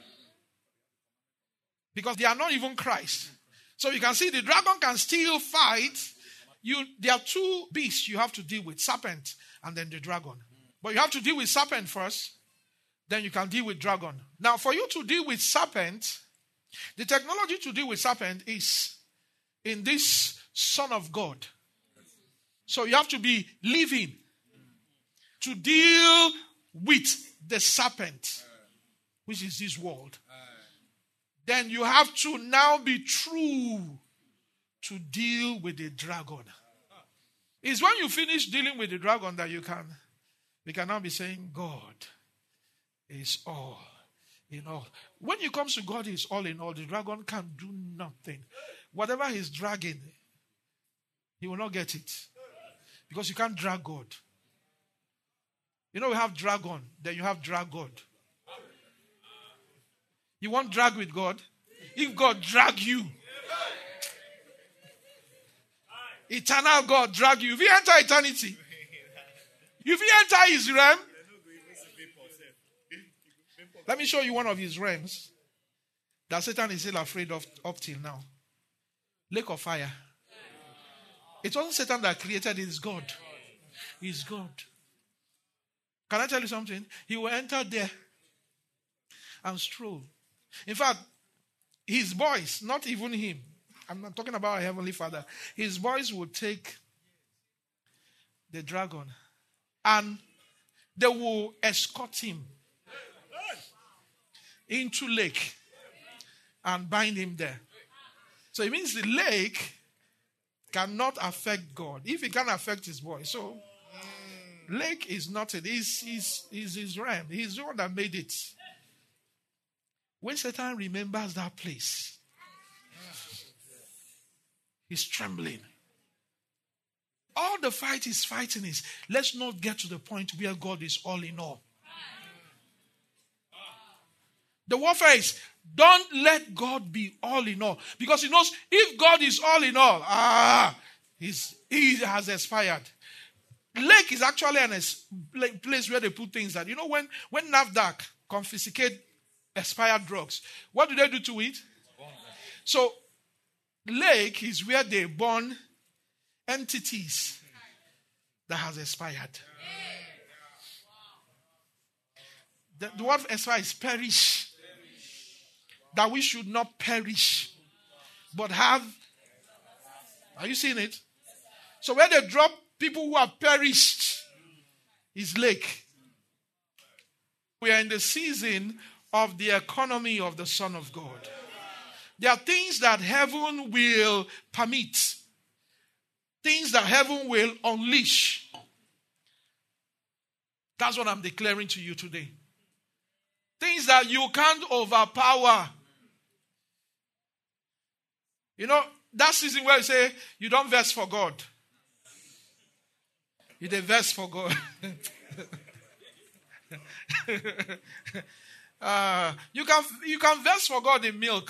Because they are not even Christ. So you can see the dragon can still fight. There are two beasts you have to deal with, serpent and then the dragon. But you have to deal with serpent first, then you can deal with dragon. Now for you to deal with serpent, the technology to deal with serpent is in this Son of God. So you have to be living to deal with the serpent, which is this world. Then you have to now be true to deal with the dragon. It's when you finish dealing with the dragon that we can now be saying, God is all in all. When it comes to God is all in all, the dragon can do nothing. Whatever he's dragging, he will not get it. Because you can't drag God. You know we have dragon, then you have drag God. You want drag with God? If God drag you, eternal God drag you. If you enter eternity, if you enter his realm, let me show you one of his realms that Satan is still afraid of up till now. Lake of fire. It wasn't Satan that created it, it's God. It's God. Can I tell you something? He will enter there and stroll. In fact, his boys, not even him, I'm not talking about our Heavenly Father, his boys will take the dragon and they will escort him into lake and bind him there. So it means the lake cannot affect God if it can affect his boy. So lake is not it. He's his realm. He's the one that made it. When Satan remembers that place, he's trembling. All the fight he's fighting is, let's not get to the point where God is all in all. The warfare is, don't let God be all in all. Because he knows if God is all in all, he has expired. Lake is actually a place where they put things that, you know, when NAFDAC confiscate expired drugs, what do they do to it? So, lake is where they burn entities that has expired. The word expire is perish. That we should not perish, but have. Are you seeing it? So where they drop people who have perished is lake. We are in the season of the economy of the Son of God. There are things that heaven will permit. Things that heaven will unleash. That's what I'm declaring to you today. Things that you can't overpower. You know, that season where you say, you don't verse for God. You don't verse for God. You can verse for God in milk.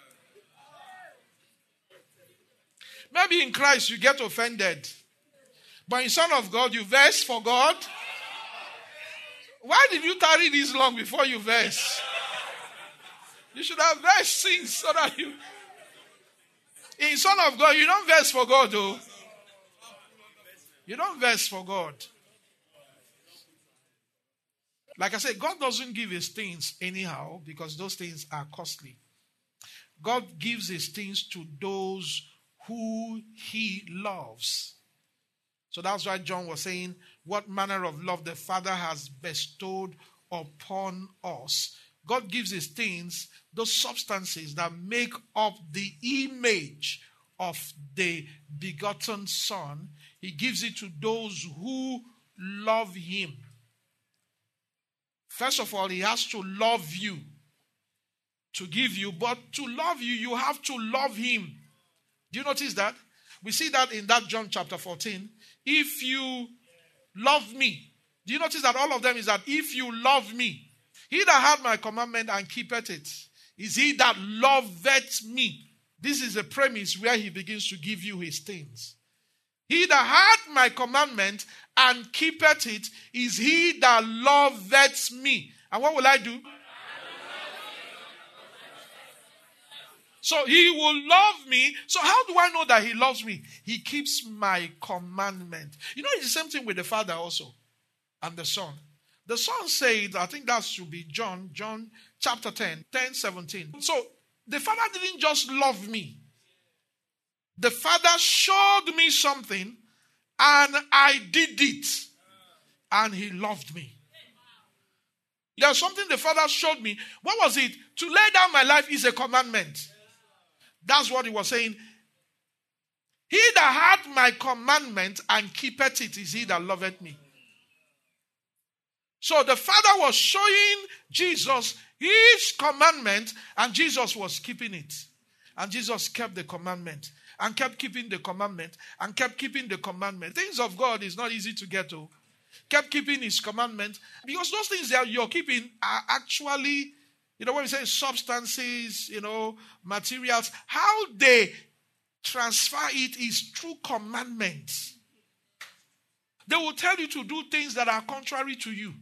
Maybe in Christ you get offended. But in Son of God, you verse for God. Why did you tarry this long before you verse? You should have versed since so that you... In Son of God, you don't verse for God, though. You don't verse for God. Like I said, God doesn't give his things anyhow because those things are costly. God gives his things to those who he loves. So that's why John was saying, what manner of love the Father has bestowed upon us. God gives his things, those substances that make up the image of the begotten Son. He gives it to those who love him. First of all, he has to love you to give you, but to love you, you have to love him. Do you notice that? We see that in that John chapter 14. If you love me. Do you notice that all of them is that if you love me, he that had my commandment and keepeth it, is he that loveth me. This is a premise where he begins to give you his things. He that had my commandment and keepeth it, is he that loveth me. And what will I do? So he will love me. So how do I know that he loves me? He keeps my commandment. You know, it's the same thing with the Father also and the Son. The Son said, I think that should be John chapter 10, 17. So the Father didn't just love me. The Father showed me something and I did it. And he loved me. There's something the Father showed me. What was it? To lay down my life is a commandment. That's what he was saying. He that had my commandment and keepeth it is he that loveth me. So the Father was showing Jesus his commandment and Jesus was keeping it. And Jesus kept the commandment and kept keeping the commandment and kept keeping the commandment. Things of God is not easy to get to. Kept keeping his commandment because those things that you're keeping are actually, you know, when we say substances, you know, materials, how they transfer it is through commandments. They will tell you to do things that are contrary to you.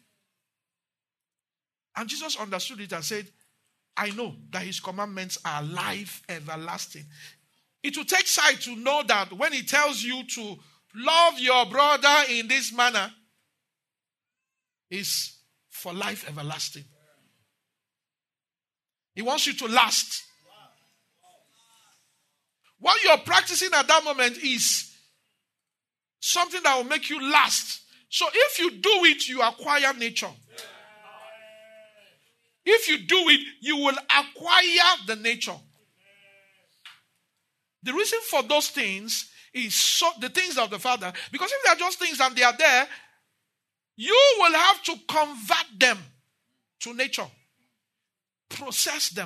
And Jesus understood it and said, I know that his commandments are life everlasting. It will take sight to know that when he tells you to love your brother in this manner, is for life everlasting. He wants you to last. What you're practicing at that moment is something that will make you last. So if you do it, you acquire nature. If you do it, you will acquire the nature. The reason for those things is the things of the Father. Because if they are just things and they are there, you will have to convert them to nature. Process them.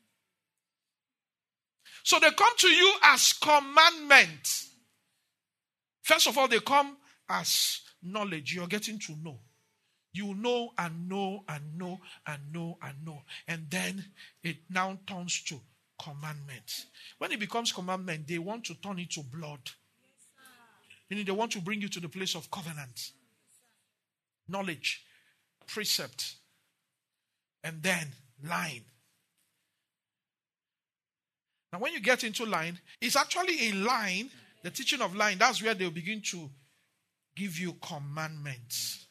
So they come to you as commandments. First of all, they come as knowledge. You're getting to know. You know and know and know and know and know. And then it now turns to commandment. When it becomes commandment, they want to turn it to blood. Meaning they want to bring you to the place of covenant. Knowledge, precept, and then line. Now when you get into line, it's actually in line, the teaching of line, that's where they'll begin to give you commandments.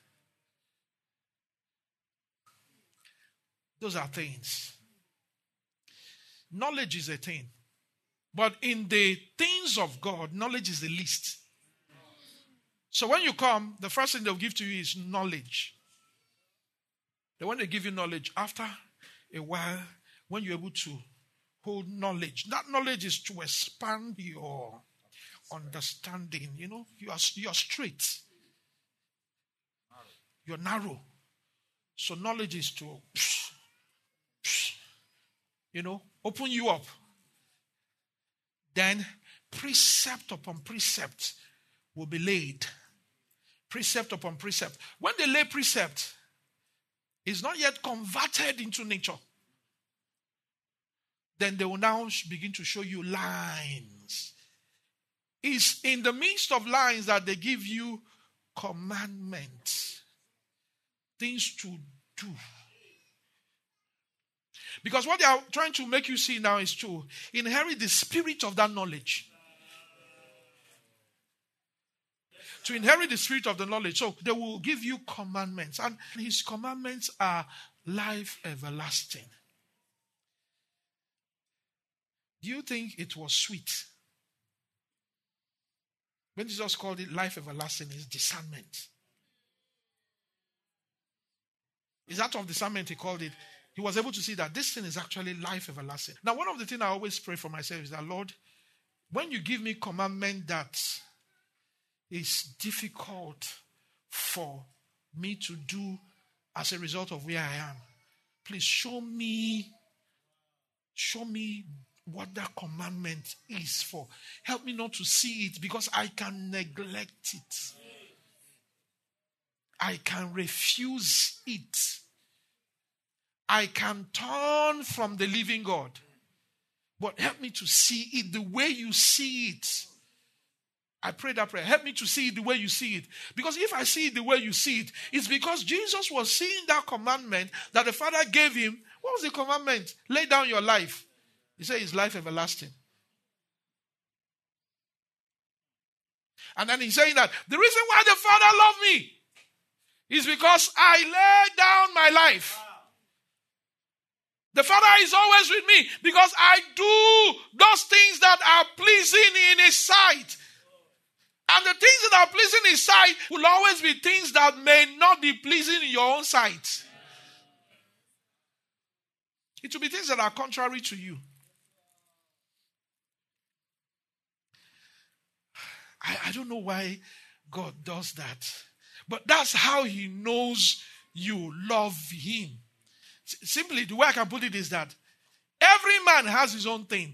Those are things. Knowledge is a thing. But in the things of God, knowledge is the least. So when you come, the first thing they'll give to you is knowledge. Then when they give you knowledge, after a while, when you're able to hold knowledge, that knowledge is to expand your understanding. You know, you are straight. You're narrow. So knowledge is to, you know, open you up. Then precept upon precept will be laid. Precept upon precept. When they lay precept, it's not yet converted into nature. Then they will now begin to show you lines. It's in the midst of lines that they give you commandments. Things to do. Because what they are trying to make you see now is to inherit the spirit of that knowledge. To inherit the spirit of the knowledge. So they will give you commandments. And his commandments are life everlasting. Do you think it was sweet When Jesus called it life everlasting, is discernment. It's that of discernment he called it. He was able to see that this thing is actually life everlasting. Now, one of the things I always pray for myself is that, Lord, when you give me commandment that is difficult for me to do as a result of where I am, please show me what that commandment is for. Help me not to see it because I can neglect it. I can refuse it. I can turn from the living God. But help me to see it the way you see it. I pray that prayer. Help me to see it the way you see it. Because if I see it the way you see it, it's because Jesus was seeing that commandment that the Father gave him. What was the commandment? Lay down your life. He said it's life everlasting. And then he's saying that the reason why the Father loved me is because I laid down my life. The Father is always with me because I do those things that are pleasing in His sight. And the things that are pleasing in His sight will always be things that may not be pleasing in your own sight. It will be things that are contrary to you. I don't know why God does that. But that's how He knows you love Him. Simply, the way I can put it is that every man has his own thing.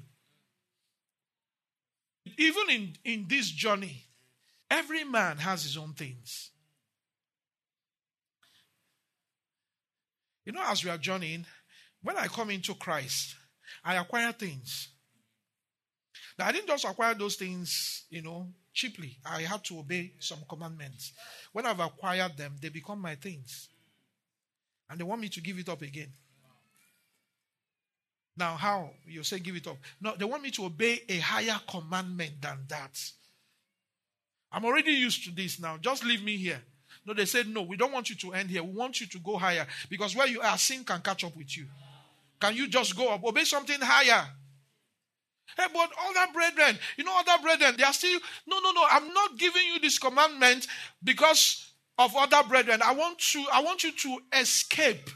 Even in this journey, every man has his own things. You know, as we are journeying, when I come into Christ, I acquire things. Now, I didn't just acquire those things, cheaply. I had to obey some commandments. When I've acquired them, they become my things. And they want me to give it up again. Now, how? You say give it up. No, they want me to obey a higher commandment than that. I'm already used to this now. Just leave me here. No, they said, no, we don't want you to end here. We want you to go higher. Because where you are, sin can catch up with you. Can you just go up? Obey something higher. Hey, but other brethren, they are still, no, I'm not giving you this commandment because of other brethren. I want you to escape.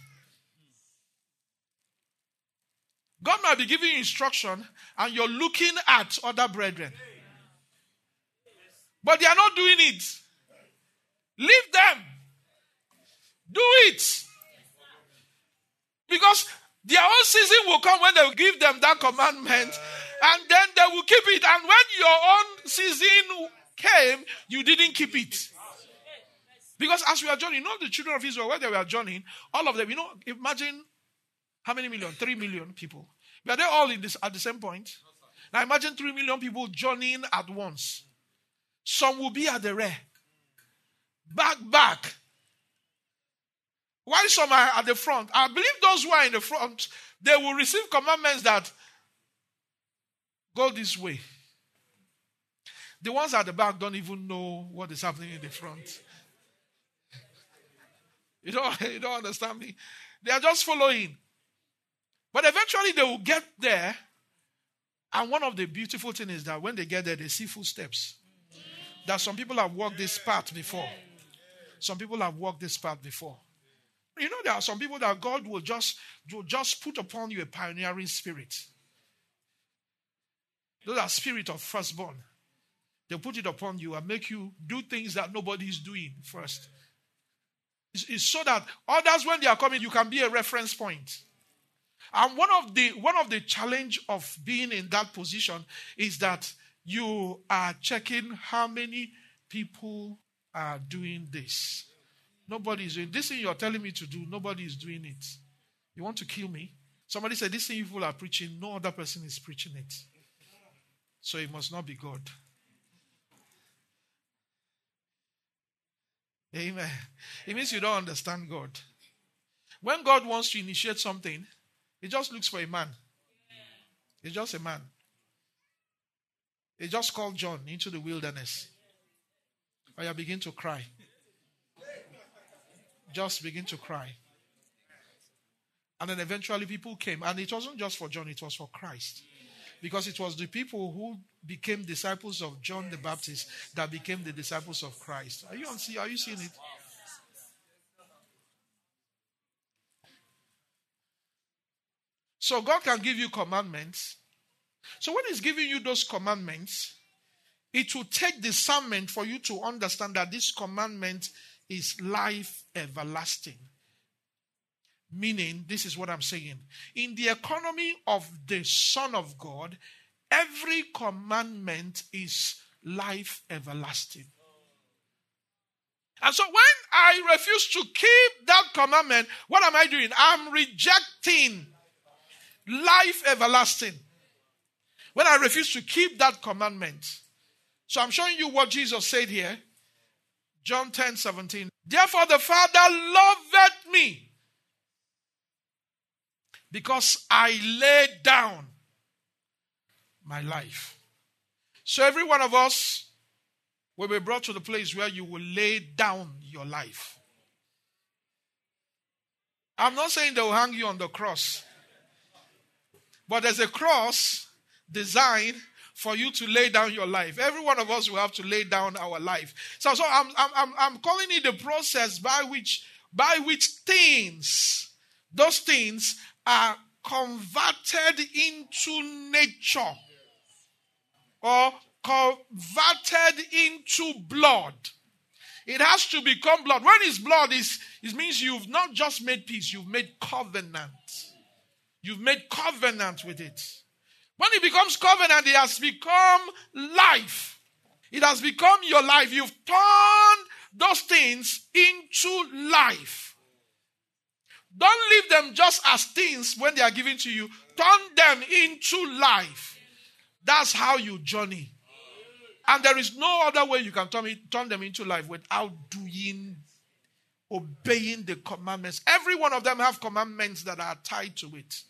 God might be giving you instruction and you're looking at other brethren. But they are not doing it. Leave them. Do it. Because their own season will come when they will give them that commandment and then they will keep it. And when your own season came, you didn't keep it. Because as we are journeying, the children of Israel, where they were journeying, all of them, imagine how many million? 3 million people. Were they all at the same point? Now imagine 3 million people journeying at once. Some will be at the rear. Back. While some are at the front. I believe those who are in the front, they will receive commandments that go this way. The ones at the back don't even know what is happening in the front. You don't understand me? They are just following. But eventually they will get there. And one of the beautiful things is that when they get there, they see footsteps. That some people have walked this path before. Some people have walked this path before. There are some people that God will just put upon you a pioneering spirit. Those are spirit of firstborn. They'll put it upon you and make you do things that nobody is doing first. It's so that others, when they are coming, you can be a reference point. And one of the challenge of being in that position is that you are checking how many people are doing this. Nobody is doing this thing you're telling me to do. Nobody is doing it. You want to kill me? Somebody said, this thing you people are preaching, no other person is preaching it. So it must not be God. Amen. It means you don't understand God. When God wants to initiate something, He just looks for a man. He's just a man. He just called John into the wilderness. Or you begin to cry. Just begin to cry. And then eventually people came. And it wasn't just for John, it was for Christ. Because it was the people who became disciples of John the Baptist that became the disciples of Christ. Are you seeing it? So God can give you commandments. So when He's giving you those commandments, it will take discernment for you to understand that this commandment is life everlasting. Meaning, this is what I'm saying. In the economy of the Son of God, every commandment is life everlasting. And so when I refuse to keep that commandment, what am I doing? I'm rejecting life everlasting. When I refuse to keep that commandment. So I'm showing you what Jesus said here. John 10:17. Therefore the Father loveth me, because I laid down my life. So every one of us will be brought to the place where you will lay down your life. I'm not saying they will hang you on the cross. But there's a cross designed for you to lay down your life. Every one of us will have to lay down our life. So I'm calling it the process by which those things are converted into nature or converted into blood. It has to become blood. When it's blood, it means you've not just made peace, you've made covenant. You've made covenant with it. When it becomes covenant, it has become life. It has become your life. You've turned those things into life. Don't leave them just as things when they are given to you. Turn them into life. That's how you journey. And there is no other way you can turn them into life without obeying the commandments. Every one of them have commandments that are tied to it.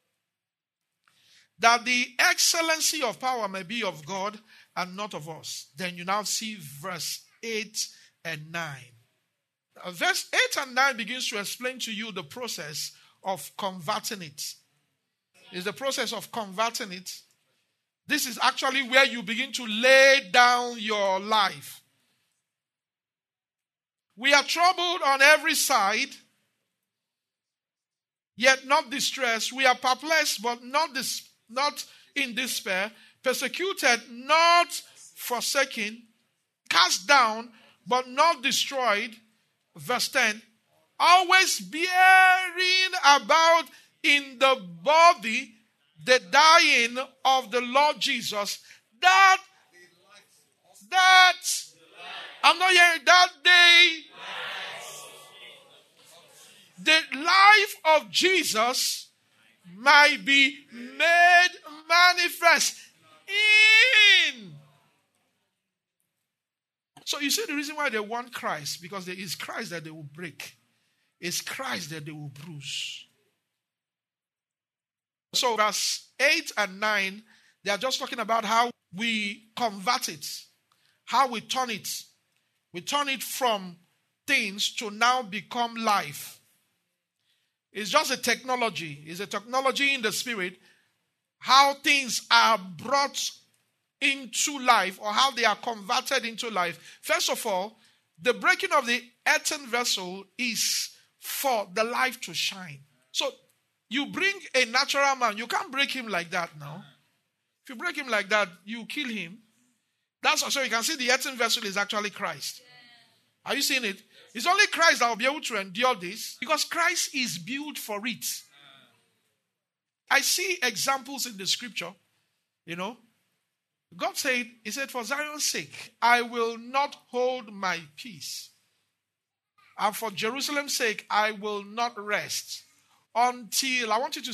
That the excellency of power may be of God and not of us. Then you now see verse 8 and 9. Verse 8 and 9 begins to explain to you the process of converting it. It's the process of converting it. This is actually where you begin to lay down your life. We are troubled on every side, yet not distressed. We are perplexed, but not in despair. Persecuted, not forsaken. Cast down, but not destroyed. Verse 10. Always bearing about in the body the dying of the Lord Jesus, that I'm not hearing that day, the life of Jesus might be made manifest in. So you see the reason why they want Christ, because there is Christ that they will break. It's Christ that they will bruise. So verse 8 and 9, they are just talking about how we convert it, how we turn it. We turn it from things to now become life. It's just a technology. It's a technology in the spirit, how things are brought into life or how they are converted into life. First of all, the breaking of the earthen vessel is for the life to shine. So you bring a natural man, you can't break him like that now. If you break him like that, you kill him. That's so you can see the earthen vessel is actually Christ. Are you seeing it? It's only Christ that will be able to endure this because Christ is built for it. I see examples in the scripture, God said, He said, for Zion's sake, I will not hold my peace. And for Jerusalem's sake, I will not rest until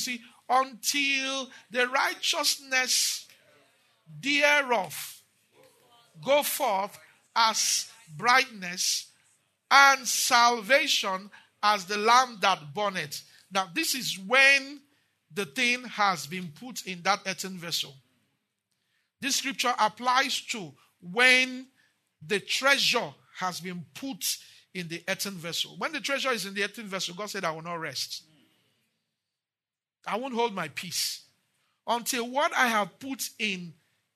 the righteousness thereof go forth as brightness and salvation as the lamb that burneth. Now, this is when the thing has been put in that earthen vessel. This scripture applies to when the treasure has been put in the earthen vessel. When the treasure is in the earthen vessel, God said, I will not rest. I won't hold my peace until what I have put in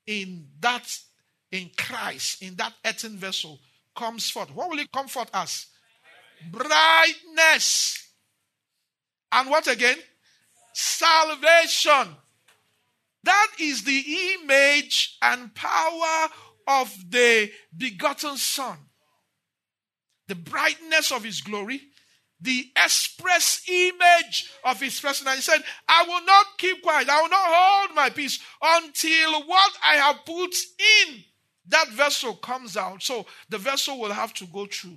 Christ, in that earthen vessel, comes forth. What will it come forth as? Brightness. And what again? Salvation. That is the image and power of the begotten Son. The brightness of his glory, the express image of his person. And he said, I will not keep quiet. I will not hold my peace until what I have put in that vessel comes out. So the vessel will have to go through.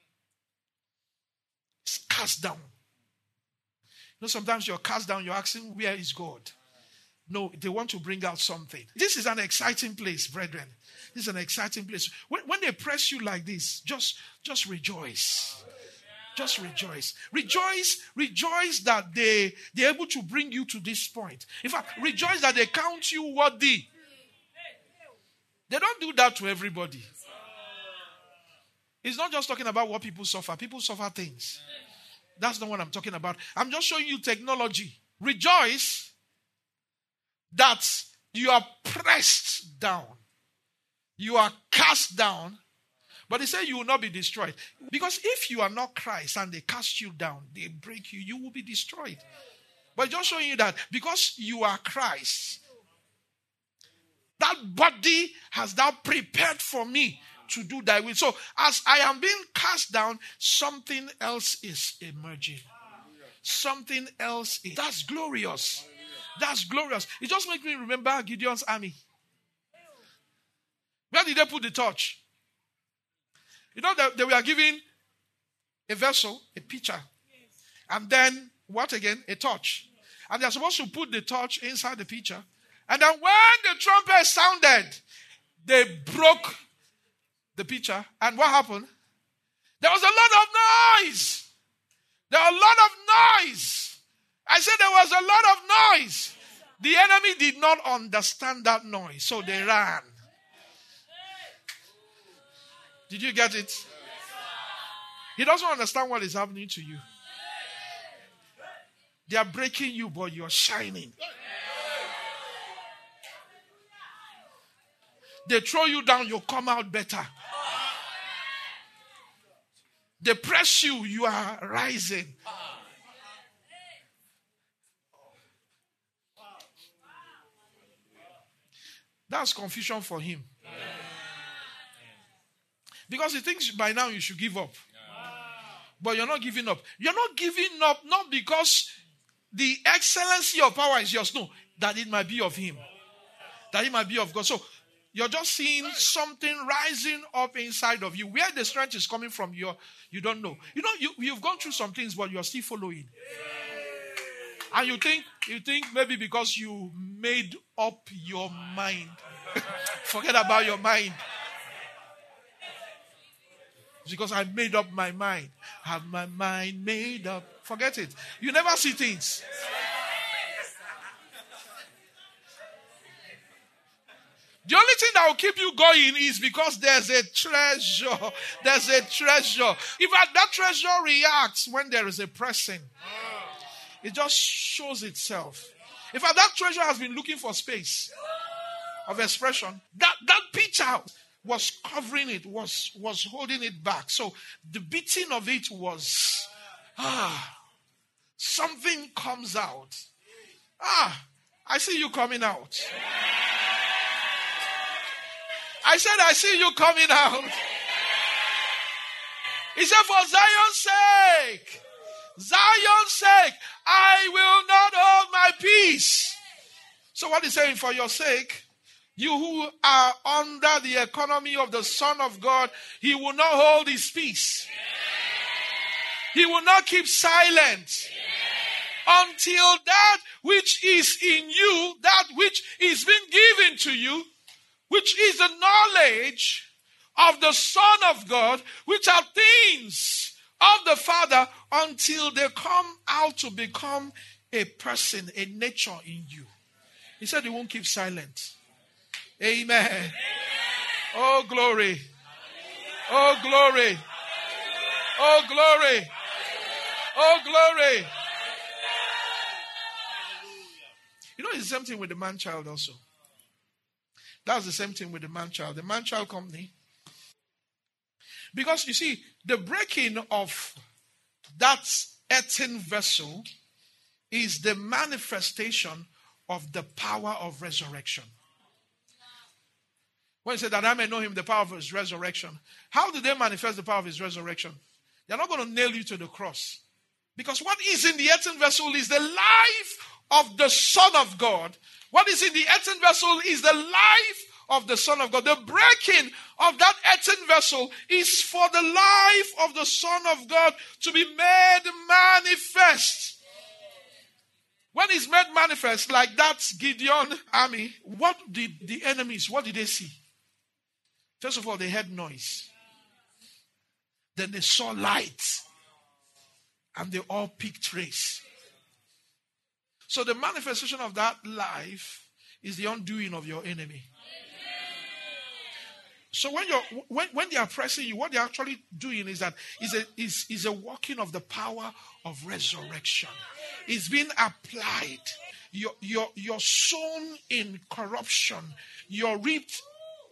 It's cast down. You know, sometimes you're cast down, you're asking, where is God? No, they want to bring out something. This is an exciting place, brethren. This is an exciting place. When they press you like this, just rejoice. Just rejoice. Rejoice that they're able to bring you to this point. In fact, rejoice that they count you worthy. They don't do that to everybody. It's not just talking about what people suffer. People suffer things. That's not what I'm talking about. I'm just showing you technology. Rejoice that you are pressed down. You are cast down. But they say you will not be destroyed. Because if you are not Christ and they cast you down, they break you, you will be destroyed. But just showing you that because you are Christ, that body has now prepared for me to do thy will. So as I am being cast down, something else is emerging. Something else is. That's glorious. That's glorious. It just makes me remember Gideon's army. Where did they put the torch? You know that they were given a vessel, a pitcher, and then what again? A torch. And they're supposed to put the torch inside the pitcher. And then when the trumpet sounded, they broke the pitcher. And what happened? There was a lot of noise. There was a lot of noise. I said there was a lot of noise. The enemy did not understand that noise, so they ran. Did you get it? He doesn't understand what is happening to you. They are breaking you, but you're shining. They throw you down, you come out better. They press you, you are rising. That's confusion for him. Because he thinks by now you should give up. But you're not giving up. You're not giving up not because the excellency of power is yours. No, that it might be of him. That it might be of God. So you're just seeing something rising up inside of you. Where the strength is coming from, you don't know. You know, you've gone through some things, but you're still following. And you think maybe because you made up your mind. Forget about your mind. Because I made up my mind. Have my mind made up. Forget it. You never see things. The only thing that will keep you going is because there's a treasure. There's a treasure. If that treasure reacts when there is a pressing, it just shows itself. In fact, that treasure has been looking for space of expression. That picture was covering it, was holding it back. So the beating of it was, something comes out. I see you coming out. I said, I see you coming out. He said, for Zion's sake, I will not hold my peace. So what he's saying, for your sake, you who are under the economy of the Son of God, he will not hold his peace. He will not keep silent until that which is in you, that which is being given to you, which is the knowledge of the Son of God, which are things of the Father, until they come out to become a person, a nature in you. He said he won't keep silent. Amen. Amen. Oh, glory. Oh, glory. Oh, glory. Oh, glory. You know, it's the same thing with the man-child also. That's the same thing with the man-child. The man-child company. Because you see, the breaking of that earthen vessel is the manifestation of the power of resurrection. When he said that I may know him, the power of his resurrection. How do they manifest the power of his resurrection? They're not going to nail you to the cross. Because what is in the earthen vessel is the life of the Son of God. What is in the earthen vessel is the life of the Son of God. The breaking of that earthen vessel is for the life of the Son of God to be made manifest. When it's made manifest, like that Gideon army, what did the enemies, what did they see? First of all, they heard noise. Then they saw light. And they all picked race. So the manifestation of that life is the undoing of your enemy. So when they are pressing you, what they're actually doing is that is a working of the power of resurrection. It's being applied. You're sown in corruption. You're reaped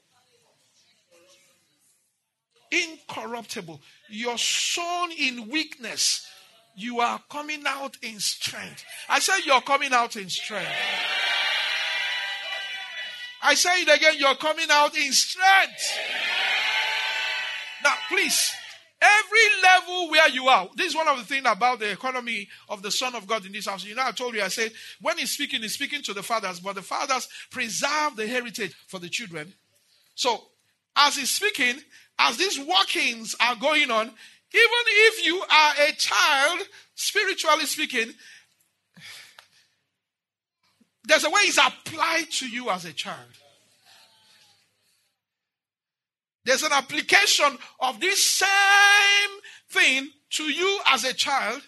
incorruptible. You're sown in weakness. You are coming out in strength. I say you're coming out in strength. I say it again, you're coming out in strength. Now, please, every level where you are, this is one of the things about the economy of the Son of God in this house. You know, I told you, I said, when he's speaking to the fathers, but the fathers preserve the heritage for the children. So, as he's speaking, as these workings are going on, even if you are a child, spiritually speaking, there's a way it's applied to you as a child. There's an application of this same thing to you as a child.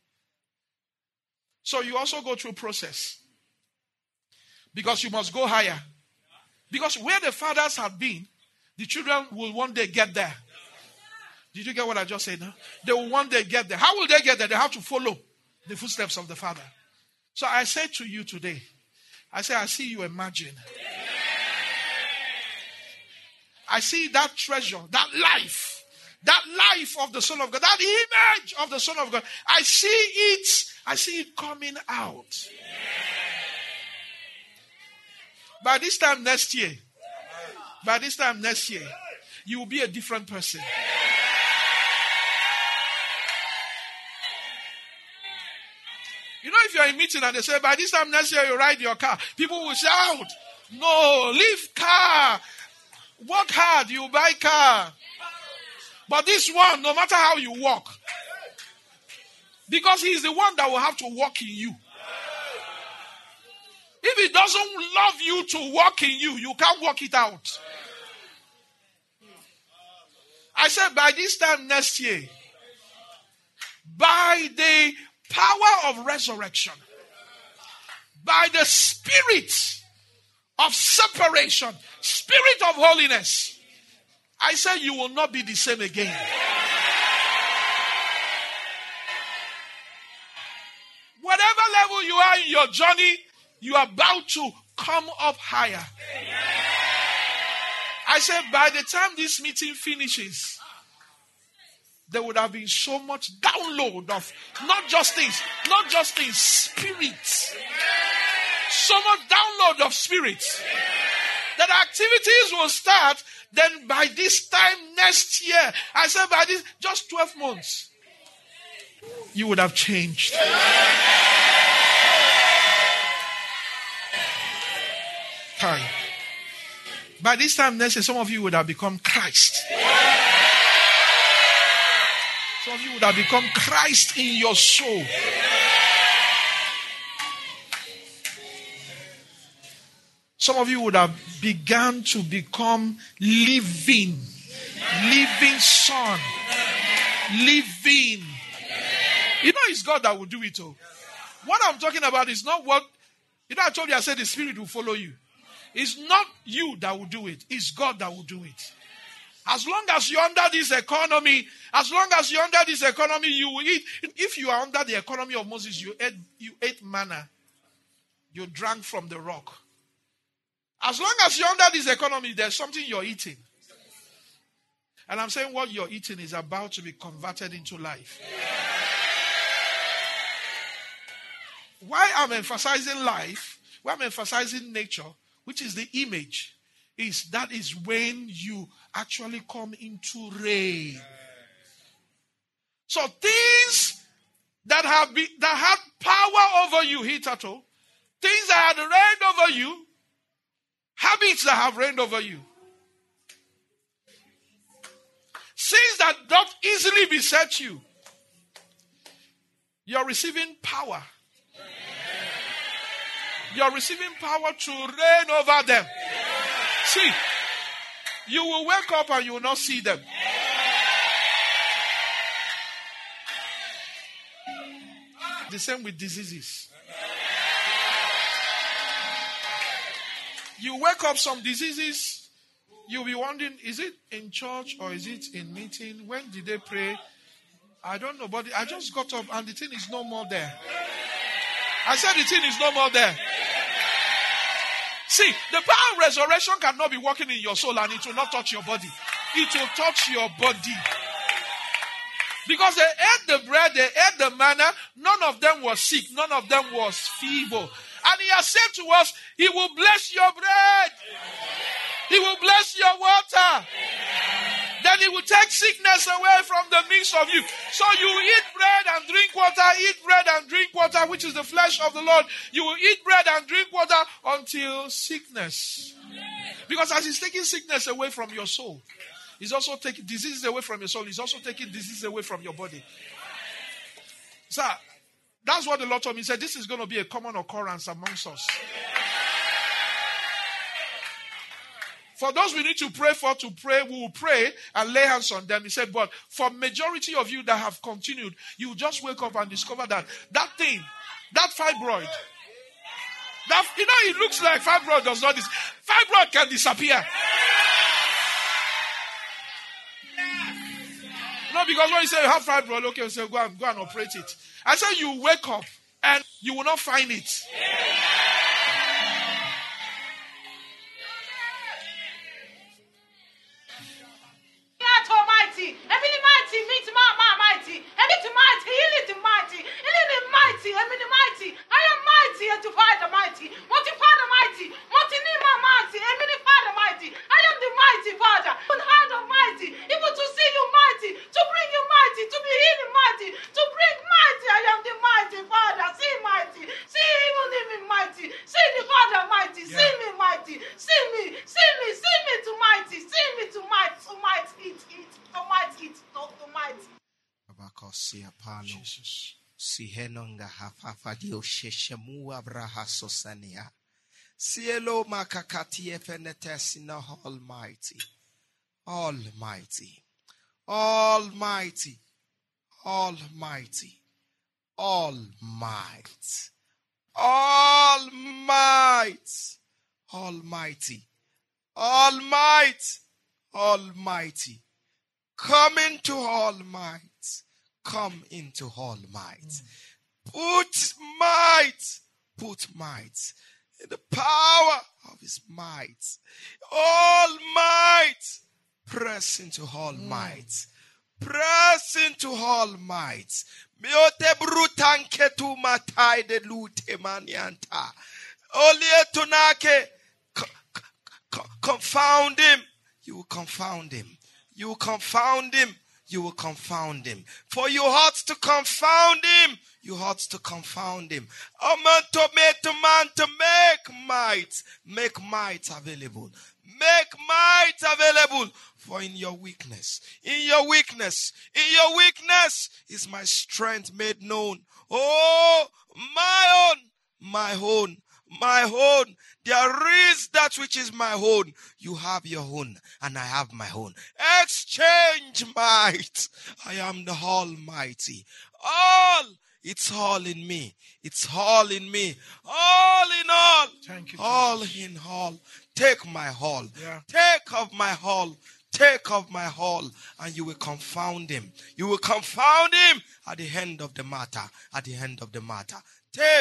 So you also go through a process. Because you must go higher. Because where the fathers have been, the children will one day get there. Did you get what I just said now? They will one day get there. How will they get there? They have to follow the footsteps of the Father. So I say to you today, I see you emerging. I see that treasure, that life of the Son of God, that image of the Son of God. I see it coming out. By this time next year, you will be a different person. You know, if you're in a meeting and they say, by this time next year you ride your car, people will shout, no, leave car. Work hard, you buy car. But this one, no matter how you walk, because he's the one that will have to walk in you. If he doesn't love you to walk in you, you can't work it out. I said by this time next year, by the power of resurrection, by the spirit of separation, spirit of holiness, I said you will not be the same again. Whatever level you are in your journey, you are about to come up higher. I said by the time this meeting finishes, there would have been so much download of not just things, spirits. So much download of spirits. That activities will start, then by this time next year, I said by this, just 12 months, you would have changed. Time. By this time next year, some of you would have become Christ. Some of you would have become Christ in your soul. Some of you would have begun to become living son. Living. You know it's God that will do it all. What I'm talking about is not what, I told you, I said the Spirit will follow you. It's not you that will do it. It's God that will do it. As long as you're under this economy, you will eat. If you are under the economy of Moses, you ate manna. You drank from the rock. As long as you're under this economy, there's something you're eating. And I'm saying what you're eating is about to be converted into life. Why I'm emphasizing life, why I'm emphasizing nature, which is the image, is that is when you actually come into reign. So things that had power over you hitherto, things that had reigned over you, habits that have reigned over you, sins that don't easily beset you, you're receiving power. You're receiving power to reign over them. See, you will wake up and you will not see them. The same with diseases. You wake up some diseases, you'll be wondering, is it in church or is it in meeting? When did they pray? I don't know, but I just got up and the thing is no more there. I said the thing is no more there. See, the power of resurrection cannot be working in your soul and it will not touch your body. It will touch your body. Because they ate the bread, they ate the manna, none of them was sick, none of them was feeble. And he has said to us, he will bless your bread. He will bless your water. Then he will take sickness away from the midst of you. So you eat bread and drink water, eat bread and drink water, which is the flesh of the Lord. You will eat bread and drink water until sickness. Because as he's taking sickness away from your soul, he's also taking diseases away from your soul. He's also taking diseases away from your body. Sir, that's what the Lord told me. He said, this is going to be a common occurrence amongst us. For those we need to pray for, we will pray and lay hands on them. He said, but for majority of you that have continued, you just wake up and discover that thing, that fibroid, it looks like fibroid does not. Fibroid can disappear. No, because when you say you have fibroid, okay, you say go and operate it. I say you wake up and you will not find it. Jesus. Sihenonga hafafadio sheshemu abraha sosania. Cielo makakati efenetesina Almighty. Almighty. Almighty. Almighty. Almighty. Almighty. Almighty. Almighty. Almighty. Come into Almighty. Come into all might. Put might in the power of his might. All might. Press into all might. Press into all might. Miote brutanke tu matai de lute manianta. Olie tunake. Confound him. You will confound him. You will confound him. You will confound him. For you ought to confound him. You ought to confound him. Oh man, to make might available. Make might available. For in your weakness is my strength made known. Oh, my own. There is that which is my own. You have your own, and I have my own. Exchange might. I am the Almighty. It's all in me. It's all in me. All in all. Thank you, all Jesus. In all. Take my all. Yeah. Take of my all. Take of my all, and you will confound him. You will confound him at the end of the matter. At the end of the matter. Take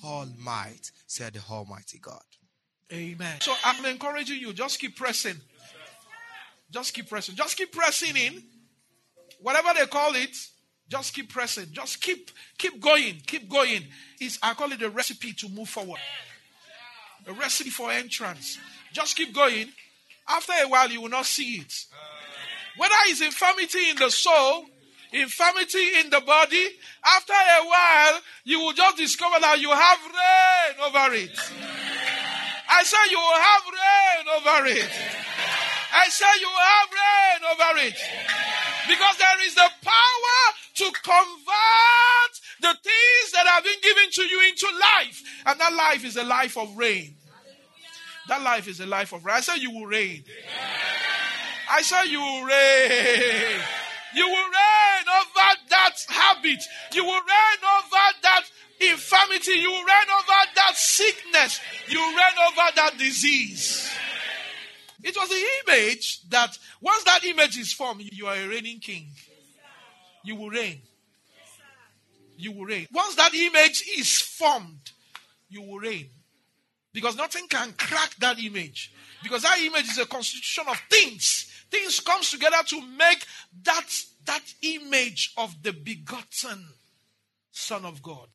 all might, said the Almighty God. Amen. So I'm encouraging you, just keep pressing. Just keep pressing. Just keep pressing in. Whatever they call it, just keep pressing. Just keep going. Keep going. I call it a recipe to move forward. A recipe for entrance. Just keep going. After a while, you will not see it. Whether it's infirmity in the soul, infirmity in the body, after a while, you will just discover that you have reign over it. I say you will have reign over it. I say you will have reign over it. Because there is the power to convert the things that have been given to you into life. And that life is a life of reign. That life is a life of reign. I say you will reign. I say you will reign. You will reign over that habit. You will reign over that infirmity. You will reign over that sickness. You will reign over that disease. It was the image that once that image is formed, you are a reigning king. You will reign. You will reign. Once that image is formed, you will reign. Because nothing can crack that image. Because that image is a constitution of things. Things comes together to make that image of the begotten Son of God.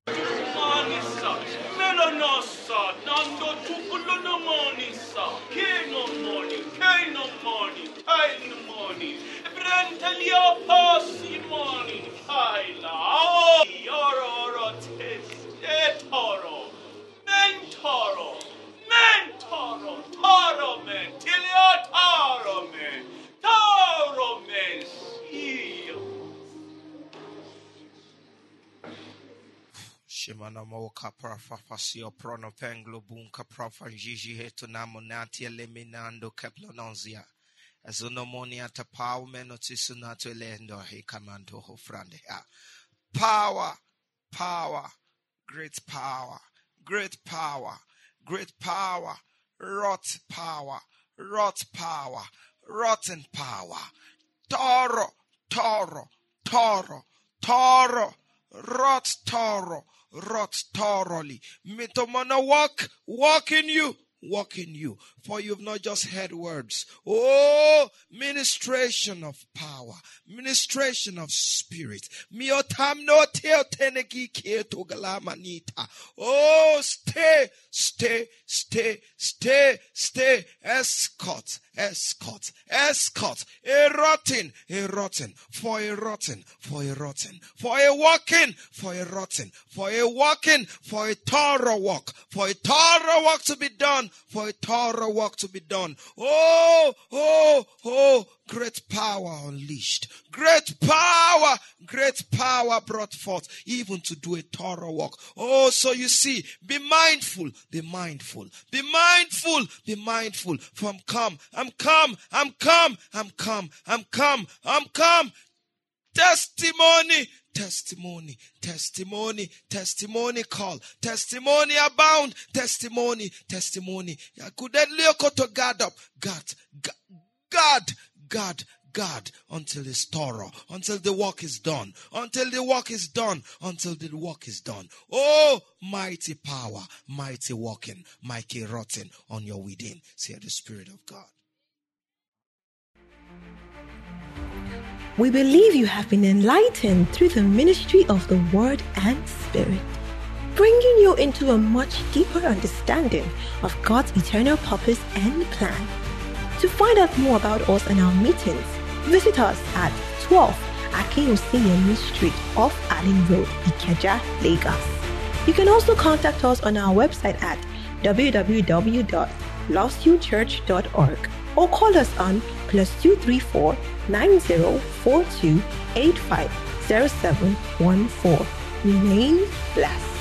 Shimana moka prafa fasio prono penglo bunka prafa jiji hetu namonati eliminando keplononzia. Azunomonia tapau menotisuna lendo he kamando ho frande. Power, power, great power, great power, great power, wrought power, wrought power, rotten power. Toro, toro, toro, toro, rot toro. Rot thoroughly. Mitomana walk in you. Walk in you. For you've not just heard words. Oh, ministration of power. Ministration of spirit. Oh, stay. Escort. A rotten. For a rotten. For a walking. For a rotten. For a walking. For a thorough walk. For a thorough walk to be done. For a thorough work to be done. Oh, great power unleashed. Great power brought forth even to do a thorough work. Oh, so you see, be mindful. For I'm come. Testimony call. Testimony abound. Testimony. Could that look to guard up? God until it's thorough, until the work is done, Oh, mighty power, mighty walking, mighty rotting on your within. Say the Spirit of God. We believe you have been enlightened through the ministry of the Word and Spirit, bringing you into a much deeper understanding of God's eternal purpose and plan. To find out more about us and our meetings, visit us at 12 Akinwusinyanmi Street off Allen Road, Ikeja, Lagos. You can also contact us on our website at www.lovesyouchurch.org or call us on +234 9042 850714. Remain blessed.